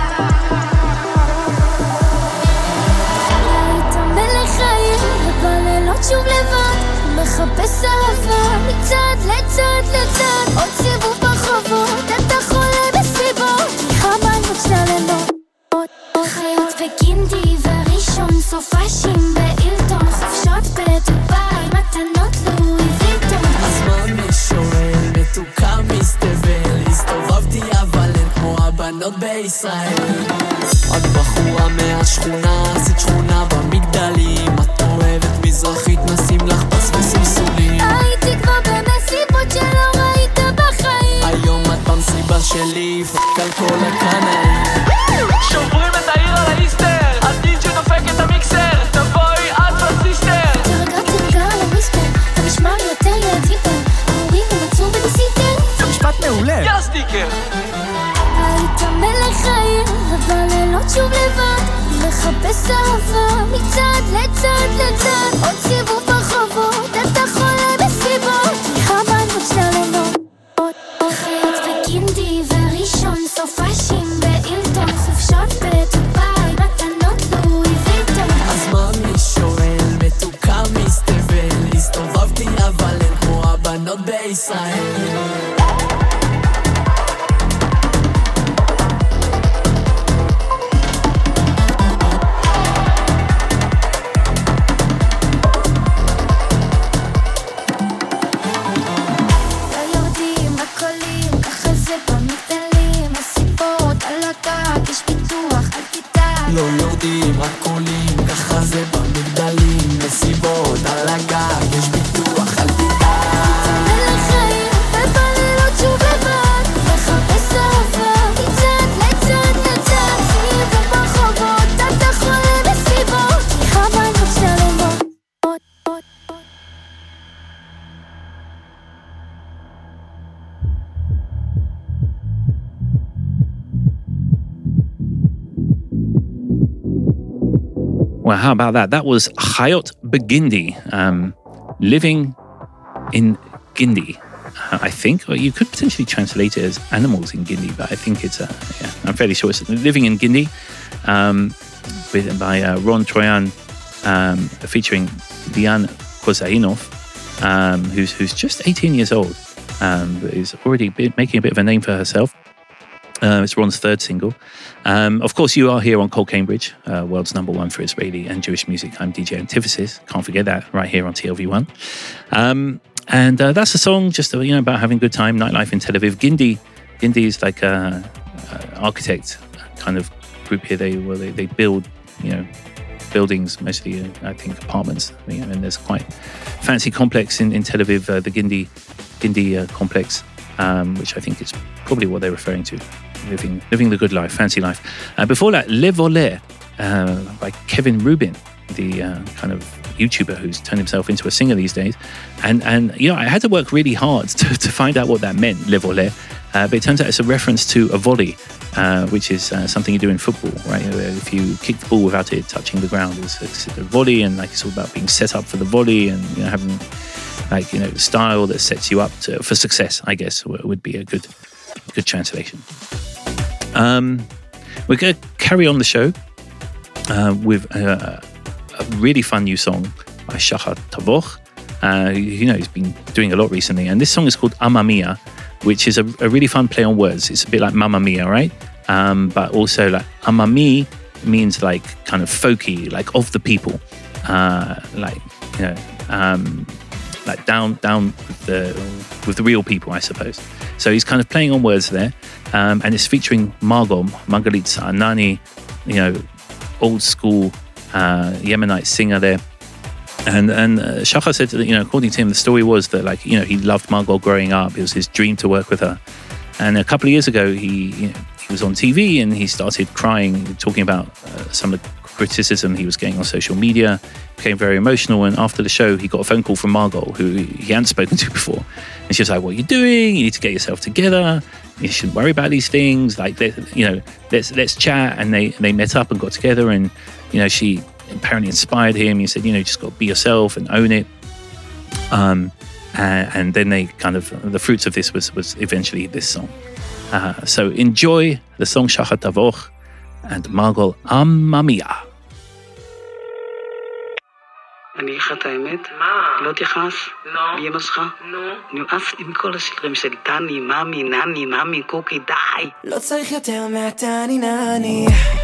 היית מלך העיר ובלילות שוב לבד, מחפש אהבה מצד לצד, עוד סיבוב ברחובות, אתה חולה בסיבות, כי המים מצללות חיות וגינדי וראשון, סופשים באילטון, חופשות בדובאי, מתנות לואי ויטון. אז מה מי שואל? מתוקה מסתבל, הסתובבתי אבל אין כמו הבנות בישראל. את בחורה מהשכונה, עשית שכונה במגדלים, את אוהבת מזרחית, נשים לך פס וסמסולים. הייתי כבר במסיבות שלא ראית בחיים, היום את במסיבה שלי, פק על כל הקנאים. שוברים את העיר על האיסטר, הדי-ג'י דופק את המיקסר, תבואי את והסיסטר. תרגע על הוויספר, אתה נשמע לי יותר ילדיפר, ההורים מצאו בדיסיטר. זה משפט מעולה, יאללה סטיקר. היית מלך העיר ובלילות שוב לבד, מחפש אהבה מצד לצד, עוד סיבוב ברחובות, אתה חולה בסיבות, כי המים מצללות חיות וגינדי וראשון, סופשים באילטון, חופשות בדובאי, מתנות לואי ויטון. אז מה מי שואל? מתוקה מסתבל, הסתובבתי אבל אין כמו הבנות בישראל. לא יורדים, רק עולים, ככה זה במגדלים, מסיבות על הגג, יש ביטוח על ביטה. מלך העיר ובלילות שוב לבד, מחפש אהבה מצד לצד, סיבוב ברחובות, אתה חולה בסיבות, כי המים מצללות. Well, how about that? That was Chayot Begindi, living in Gindi, I think. Or you could potentially translate it as animals in Gindi, but I think it's, I'm fairly sure it's living in Gindi, by Ron Troyan, featuring Diane Kozainov, who's just 18 years old, but is already making a bit of a name for herself. It's Ron's third single. Of course, you are here on Cold Cambridge, world's #1 for Israeli and Jewish music. I'm DJ Antithesis. Can't forget that, right here on TLV1. And that's a song just about having a good time, nightlife in Tel Aviv. Gindi is like architect kind of group here. They build, buildings, mostly I think apartments. And there's quite fancy complex in Tel Aviv, the Gindi complex, which I think is probably what they're referring to, living the good life, fancy life. Before that, Le Voler by Kevin Rubin, the kind of YouTuber who's turned himself into a singer these days. And I had to work really hard to find out what that meant, Le Voler. But it turns out it's a reference to a volley, which is something you do in football, right? If you kick the ball without it touching the ground, it's a volley, and it's all about being set up for the volley and having the style that sets you up for success, I guess, would be a good translation. We're going to carry on the show with a really fun new song by Shachar Tavoch. He's been doing a lot recently, and this song is called Amma Mia, which is a really fun play on words. It's a bit like Mamma Mia, right? But also like Amma Mi means like kind of folky, like of the people, like down with the real people, I suppose. So he's kind of playing on words there, and it's featuring Margalit Anani, old school Yemenite singer there. And Shachar said that, according to him, the story was that he loved Margot growing up. It was his dream to work with her. And a couple of years ago, he was on TV and he started crying, talking about some of the criticism he was getting on social media, became very emotional. And after the show, he got a phone call from Margot, who he hadn't spoken to before. And she was like, "What are you doing? You need to get yourself together. You shouldn't worry about these things. Let's chat." And they met up and got together, and she apparently inspired him. He said, just got to be yourself and own it. And then they kind of, the fruits of this was eventually this song. So enjoy the song Shachar Tavoch and Margot Amma Mia. אני אגיד לך את האמת? מה? לא תכעס? לא. באמא שלך? נו. נמאס לי מכל השירים של טני, ממי, נני, ממי, קוקי, די. לא צריך יותר מהטני נני.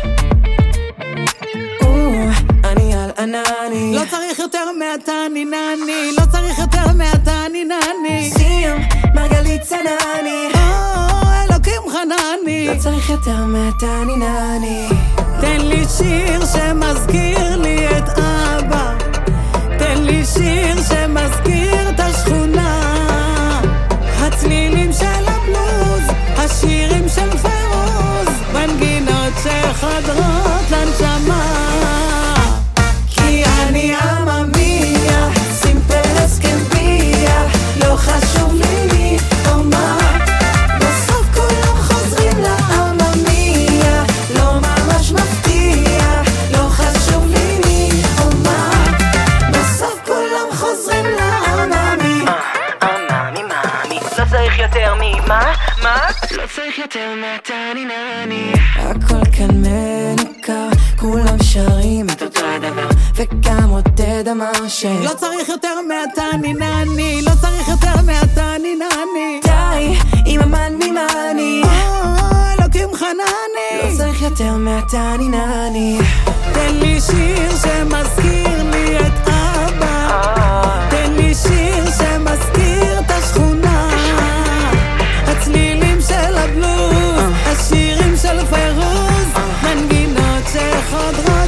אני על ענני. לא צריך יותר מהטני נני. לא צריך יותר מהטני נני. שים מרגלית צנני. אלוקים חנני. לא צריך יותר מהטני נני. תן לי שיר שמזכיר לי את אבא. תן לי שיר שמזכיר את השכונה. הצלילים של הבלוז, השירים של פירוז, מנגינות שחדרות לנשמה. כי אני אמה מיה, סימפל אסקמפיה, לא חשוב לי מי או מה. בסוף כולם חוזרים לאמה מיה, לא ממש מפתיע, לא חשוב לי מי או מה. בסוף כולם חוזרים לאמה מי. אממי ממי, לא צריך יותר ממה? מה? לא צריך יותר מהטני נני. הכל כאן מנוכר, כולם שרים את אותו הדבר, וגם עודד אמר ש... לא צריך יותר מהטני נני, לא צריך יותר מהטני נני. די, עם המן ממני, אלוקים חנני. לא צריך יותר מהטני נני. תן לי שיר שמזכיר לי את אבא. תן לי שיר שמזכיר את השכונה. הצלילים של הבלוז, השירים של פירוז, מנגינות שחודרות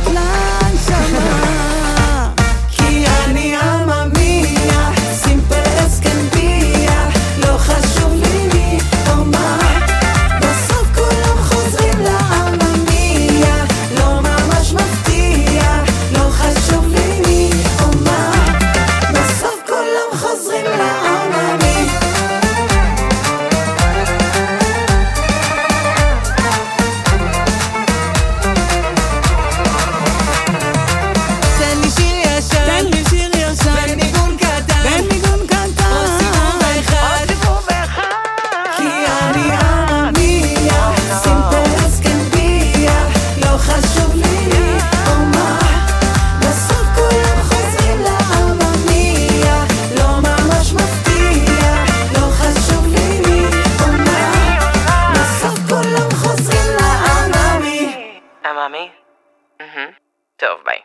לנשמה. כי אני אמה מיה, סימפל אסקמפיה, לא חשוב לי מי או מה. בסוף כולם חוזרים לאמה מיה, לא ממש מפתיע, לא חשוב לי מי או מה. בסוף כולם חוזרים לאמה מיה. טוב, ביי.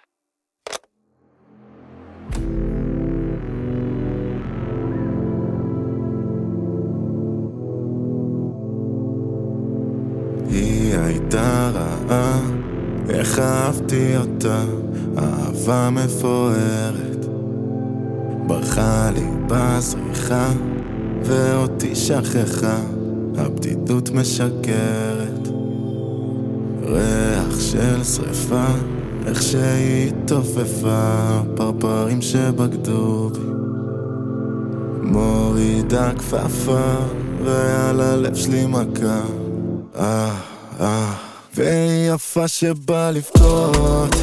היא הייתה רעה, איך אהבתי אותה, אהבה מפוארת. ברחה לי בזריחה, ואותי שכחה, הבדידות משקרת. ריח של שריפה, איך שהיא תופפה, פרפרים שבגדו בי. מורידה כפפה, ועל הלב שלי מכה. והיא יפה שבא לבכות,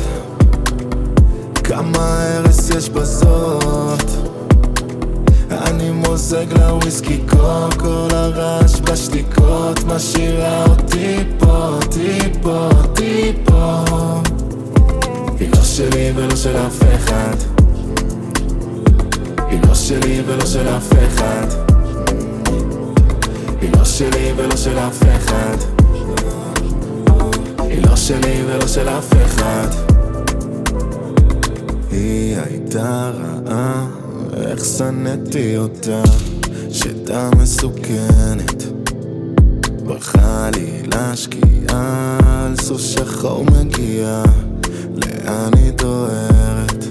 כמה הרס יש בזאת. אני מוזג לוויסקי קוק, כל הרעש בשתיקות משאירה אותי פה, טיפו, טיפו. היא לא שלי ולא של אף אחד, היא לא שלי ולא של אף אחד, היא לא שלי ולא של אף אחד, היא לא שלי ולא של אף אחד. היא הייתה רעה, איך שנאתי אותה, שדה מסוכנת. ברחה לי להשקיעה, על סוס שחור מגיעה, לאן היא דוהרת.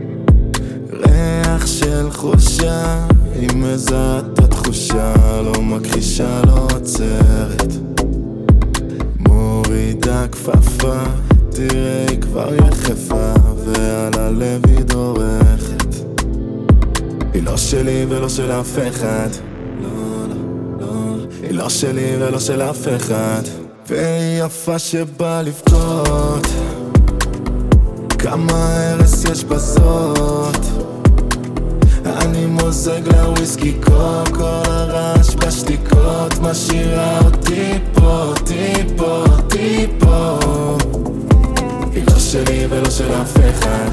ריח של חושה, היא מזהה את התחושה, לא מכחישה, לא עוצרת. מורידה כפפה, תראה היא כבר יחפה, ועל הלב היא דורכת. היא לא שלי ולא של אף אחד, היא לא שלי ולא של אף אחד. והיא יפה שבא לבכות, כמה הרס יש בזאת. אני מוזג לוויסקי קוק, כל הרעש בשתיקות משאירה אותי פה, טיפו, טיפו. היא לא שלי ולא של אף אחד,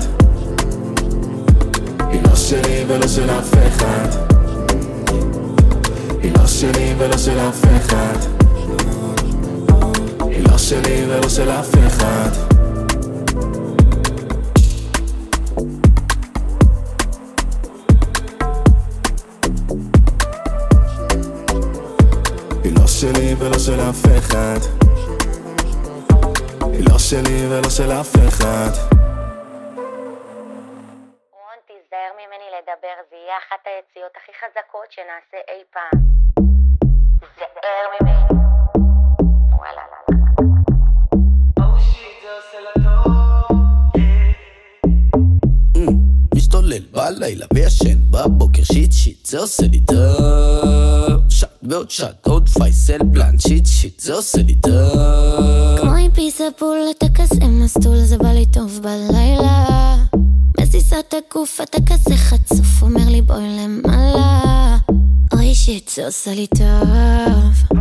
היא לא שלי ולא של אף אחד, היא לא שלי ולא של אף אחד, היא לא שלי ולא של אף אחד. היא לא שלי ולא של אף אחד, היא לא שלי ולא של אף אחד. רון, תיזהר ממני לדבר, זה יהיה אחת היציאות הכי חזקות שנעשה אי פעם. תיזהר ממני. וואלה לה לה. משתולל בלילה וישן בבוקר שיט שיט, זה עושה לי טוב. שט ועוד שט, עוד פייסל בלנד שיט שיט, זה עושה לי טוב. כמו עם פיסה פול, אתה כזה מסטול, זה בא לי טוב בלילה. מזיזת הגוף, אתה כזה חצוף, אומר לי בואי למעלה. אוי שיט, זה עושה לי טוב.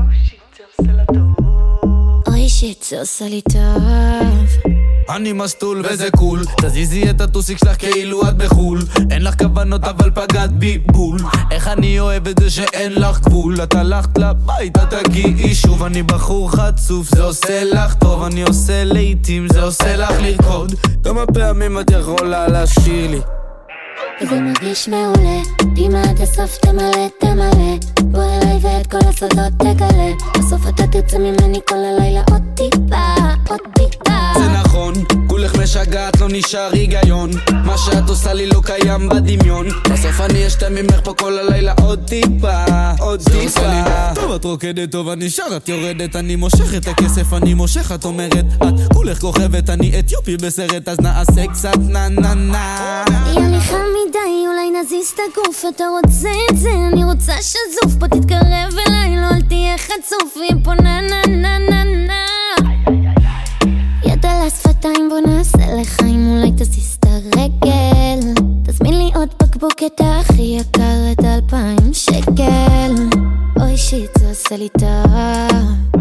אוי שיט, זה עושה לי טוב. אני מסטול וזה קול, תזיזי את הטוסיק שלך כאילו את בחול. אין לך כוונות אבל פגעת בי בול. איך אני אוהב את זה שאין לך גבול. את הלכת לבית, את תגיעי שוב. אני בחור חצוף, זה עושה לך טוב. אני עושה לעתים, זה עושה לך לרקוד. כמה פעמים את יכולה לשיר לי? וזה מרגיש מעולה, אם עד הסוף תמלא, תמלא. בוא אליי ואת כל הסודות תגלה. בסוף אתה תרצה ממני כל הלילה עוד טיפה, עוד טיפה. זה נכון, כולך משגעת, לא נשאר היגיון. מה שאת עושה לי לא קיים בדמיון. בסוף אני אשתה ממך פה כל הלילה עוד טיפה, עוד טיפה. טוב את רוקדת, טוב אני שר, את יורדת. אני מושך את הכסף, אני מושך, את אומרת את כולך כוכבת, אני אתיופי בסרט. אז נעשה קצת נה נה נה. יהיה לי חם מדי, אולי נזיז את הגוף. אתה רוצה את זה, אני רוצה שזוף. פה תתקרב אליי, לא אל תהיה חצוף. יהיה פה נה נה נה נה נה. יד על השפתיים, בוא נעשה לחיים, אולי תזיז את הרגל. תזמין לי עוד בקבוק, את הכי יקר, את 2,000 שקל. אוי שיט, זה עושה לי טוב.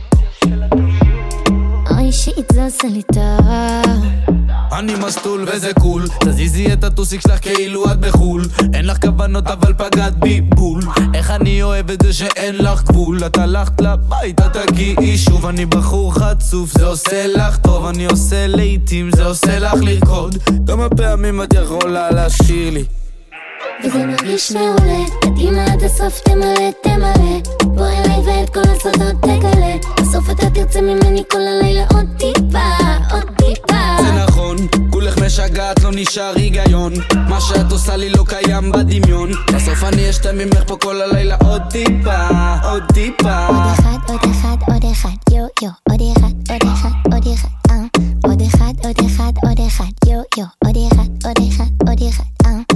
אוי שיט, זה עושה לי טוב. אני מסטול וזה קול, תזיזי את הטוסיק שלך כאילו את בחול. אין לך כוונות אבל פגעת בי בול. איך אני אוהב את זה שאין לך גבול. את הלכת לבית, את תגיעי שוב. אני בחור חצוף, זה עושה לך טוב. אני עושה לעתים, זה עושה לך לרקוד. כמה פעמים את יכולה לשיר לי? וזה מרגיש מעולה, קדימה עד הסוף תמלא, תמלא. בוא אליי ואת כל הסודות תגלה. בסוף אתה תרצה רוצה ממני כל הלילה עוד טיפה, עוד טיפה. זה נכון, כולך משגעת, לא נשאר היגיון. מה שאת עושה לי לא קיים בדמיון. בסוף אני אשתה ממך פה כל הלילה עוד טיפה, עוד טיפה. עוד אחד, עוד אחד, עוד אחד, יו יו. עוד אחד, עוד אחד, עוד אחד, עוד אחד, עוד אחד, עוד אחד, יו יו. עוד אחד, עוד אחד, עוד אחד,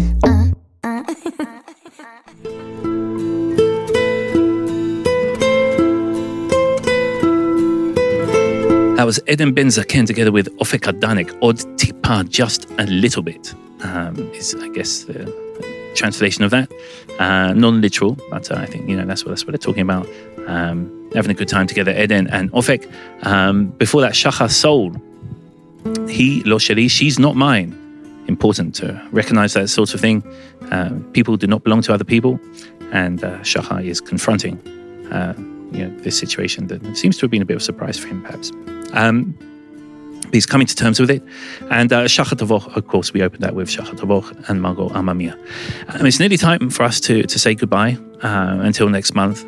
That was Eden Ben Zaken together with Ofek Adanek, Od Tipa, just a little bit, is, I guess, the translation of that. Non-literal, but I think, that's what they're talking about. Having a good time together, Eden and Ofek. Before that, Shachar Soul. He, Lo Sheli, she's not mine. Important to recognize that sort of thing. People do not belong to other people. And Shachar is confronting this situation that seems to have been a bit of a surprise for him, perhaps. He's coming to terms with it. And Shachar Tavoch, of course, we opened that with Shachar Tavoch and Margot Amamia. It's nearly time for us to say goodbye until next month.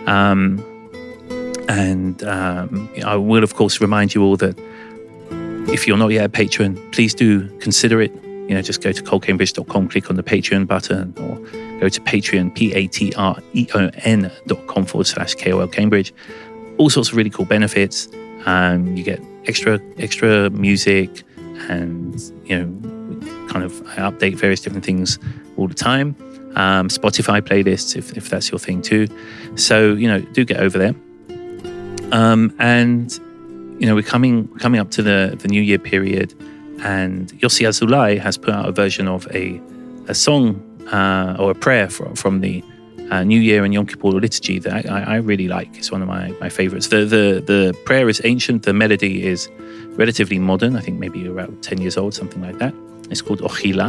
I will, of course, remind you all that if you're not yet a patron, please do consider it. Just go to colecambridge.com, click on the Patreon button, or go to Patreon, patreon.com/KOL Cambridge. All sorts of really cool benefits. You get extra music, and kind of I update various different things all the time. Spotify playlists, if that's your thing too. So do get over there. And we're coming up to the New Year period, and Yossi Azulai has put out a version of a song or a prayer from the New Year and Yom Kippur liturgy that I really like. It's one of my favorites. The prayer is ancient. The melody is relatively modern. I think maybe around 10 years old, something like that. It's called Ochila.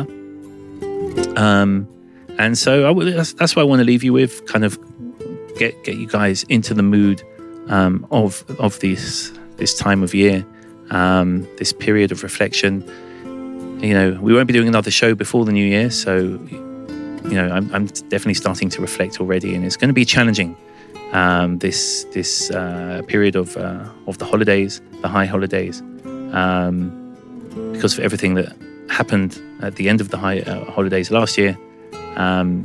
And so that's what I want to leave you with. Kind of get you guys into the mood of this time of year, this period of reflection. We won't be doing another show before the New Year, so I'm definitely starting to reflect already, and it's going to be challenging. This period of the holidays, the high holidays, because of everything that happened at the end of the high holidays last year, and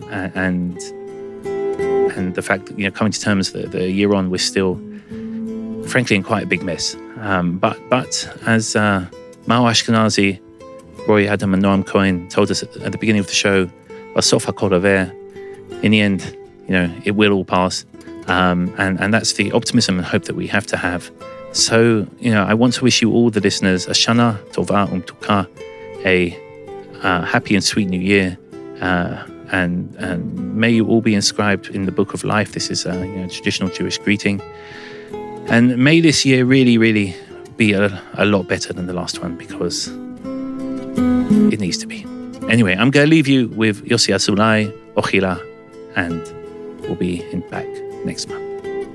the fact that coming to terms that the year on we're still, frankly, in quite a big mess. But as Mao Ashkenazi, Roy Adam and Noam Cohen told us at the beginning of the show, Basof HaKol Aver, in the end, it will all pass. And that's the optimism and hope that we have to have. So, I want to wish you all, the listeners, a Shana Tova Umtuka, a happy and sweet New Year. And may you all be inscribed in the Book of Life. This is a traditional Jewish greeting. And may this year really, really be a lot better than the last one, because it needs to be. Anyway, I'm going to leave you with Yossi Azulai, Ochila, and we'll be back next month.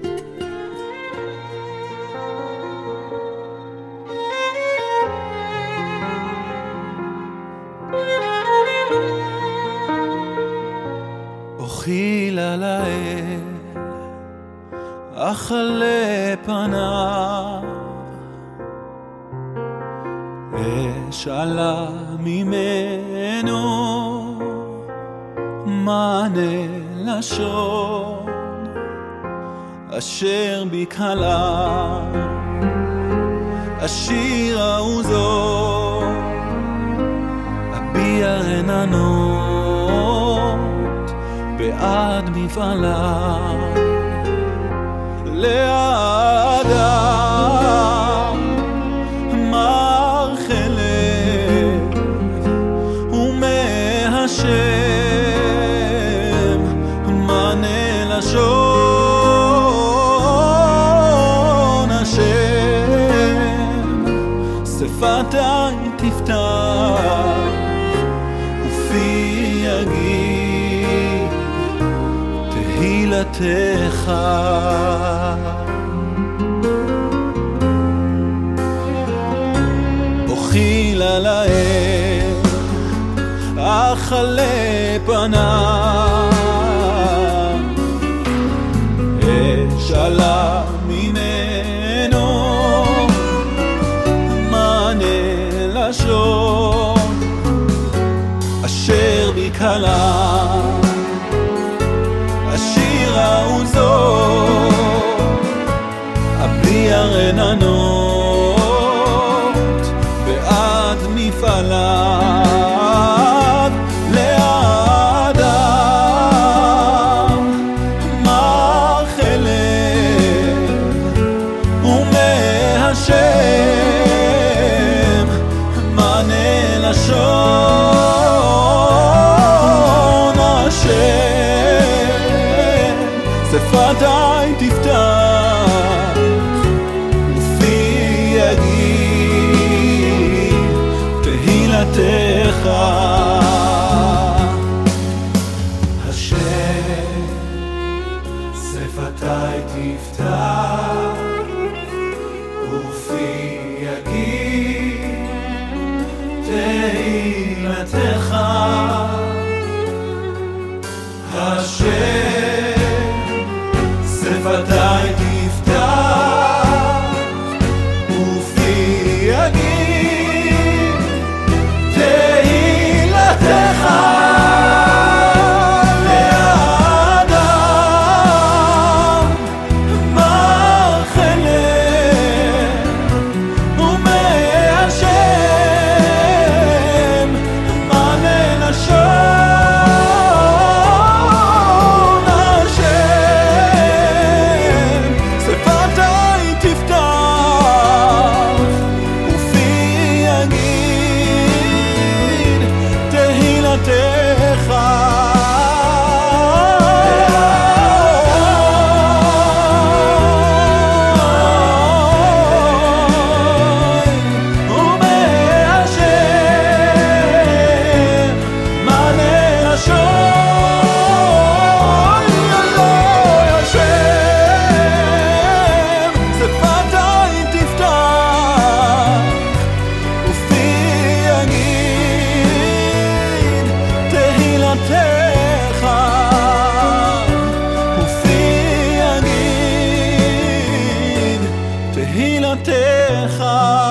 Ochila lael, achale panav, ושאלה ממנו מענה לשון אשר בקהלה השיר העוזו אביע עננות בעד מפעלה לאדם מר חלב ומהשם מענה לשון השם שפתי תפתח ופי יגיד תהילתך אוכילה להם אכלה פניו אשאלה ממנו קלה, השירה הוא זו, אבי הרננות, בעד מפעליו, לאדם, מר חלב, ומהשם, מענה לשון השם, שפתיי תפתח, ופי יגיד תהילתך. השם, שפתיי תפתח, ופי יגיד תהילתך. השם, שפתיי תפתח, ופי יגיד תהילתך. לאדם, מר חלב, ומהשם, מענה לשון השם, שפתיי תפתח, ופי יגיד תהילתך. תהילתך,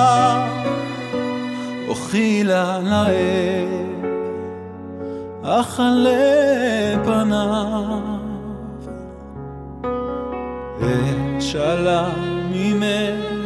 אוכילה להם, אכלה פניו, אשאלה ממך